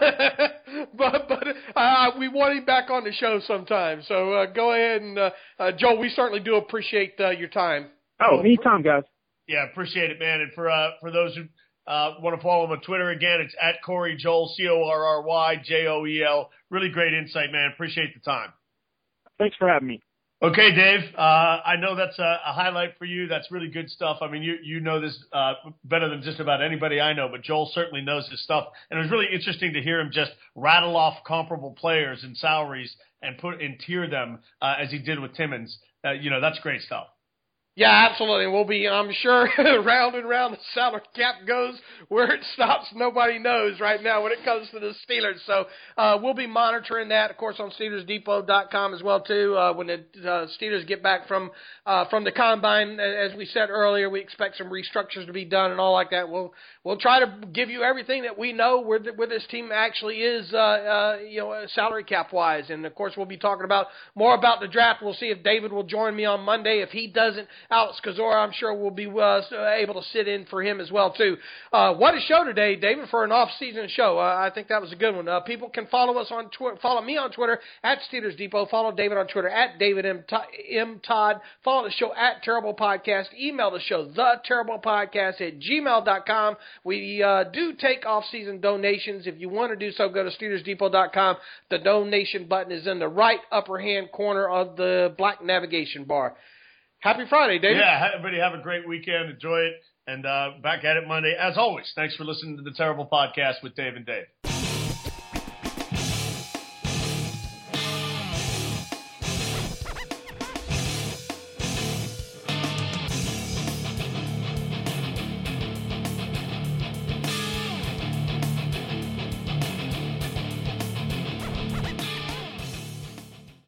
but but uh, we want him back on the show sometime. So uh, go ahead and, uh, uh, Joel, we certainly do appreciate uh, your time. Oh, anytime, guys. Yeah, appreciate it, man. And for uh, for those who uh, want to follow him on Twitter, again, it's at Corey Joel, C O R R Y J O E L. Really great insight, man. Appreciate the time. Thanks for having me. Okay, Dave, uh, I know that's a, a highlight for you. That's really good stuff. I mean, you you know this uh, better than just about anybody I know, but Joel certainly knows his stuff. And it was really interesting to hear him just rattle off comparable players and salaries and put and tier them uh, as he did with Timmons. Uh, you know, that's great stuff. Yeah, absolutely. We'll be, I'm sure, round and round the salary cap goes. Where it stops, nobody knows right now when it comes to the Steelers. So uh, we'll be monitoring that, of course, on Steelers Depot dot com as well, too. Uh, when the uh, Steelers get back from uh, from the Combine, as we said earlier, we expect some restructures to be done and all like that. We'll we'll try to give you everything that we know where, the, where this team actually is, uh, uh, you know, salary cap-wise. And, of course, we'll be talking about more about the draft. We'll see if David will join me on Monday. If he doesn't, Alex Kozora, I'm sure, will be uh, able to sit in for him as well, too. Uh, what a show today, David, for an off-season show. Uh, I think that was a good one. Uh, people can follow us on Twitter. Follow me on Twitter, at Steelers Depot. Follow David on Twitter, at David M. Todd. Follow the show, at Terrible Podcast. Email the show, the Terrible Podcast at gmail dot com. We uh, do take off-season donations. If you want to do so, go to Steelers Depot dot com. The donation button is in the right upper-hand corner of the black navigation bar. Happy Friday, David. Yeah, everybody have a great weekend. Enjoy it. And uh, back at it Monday. As always, thanks for listening to the Terrible Podcast with Dave and Dave.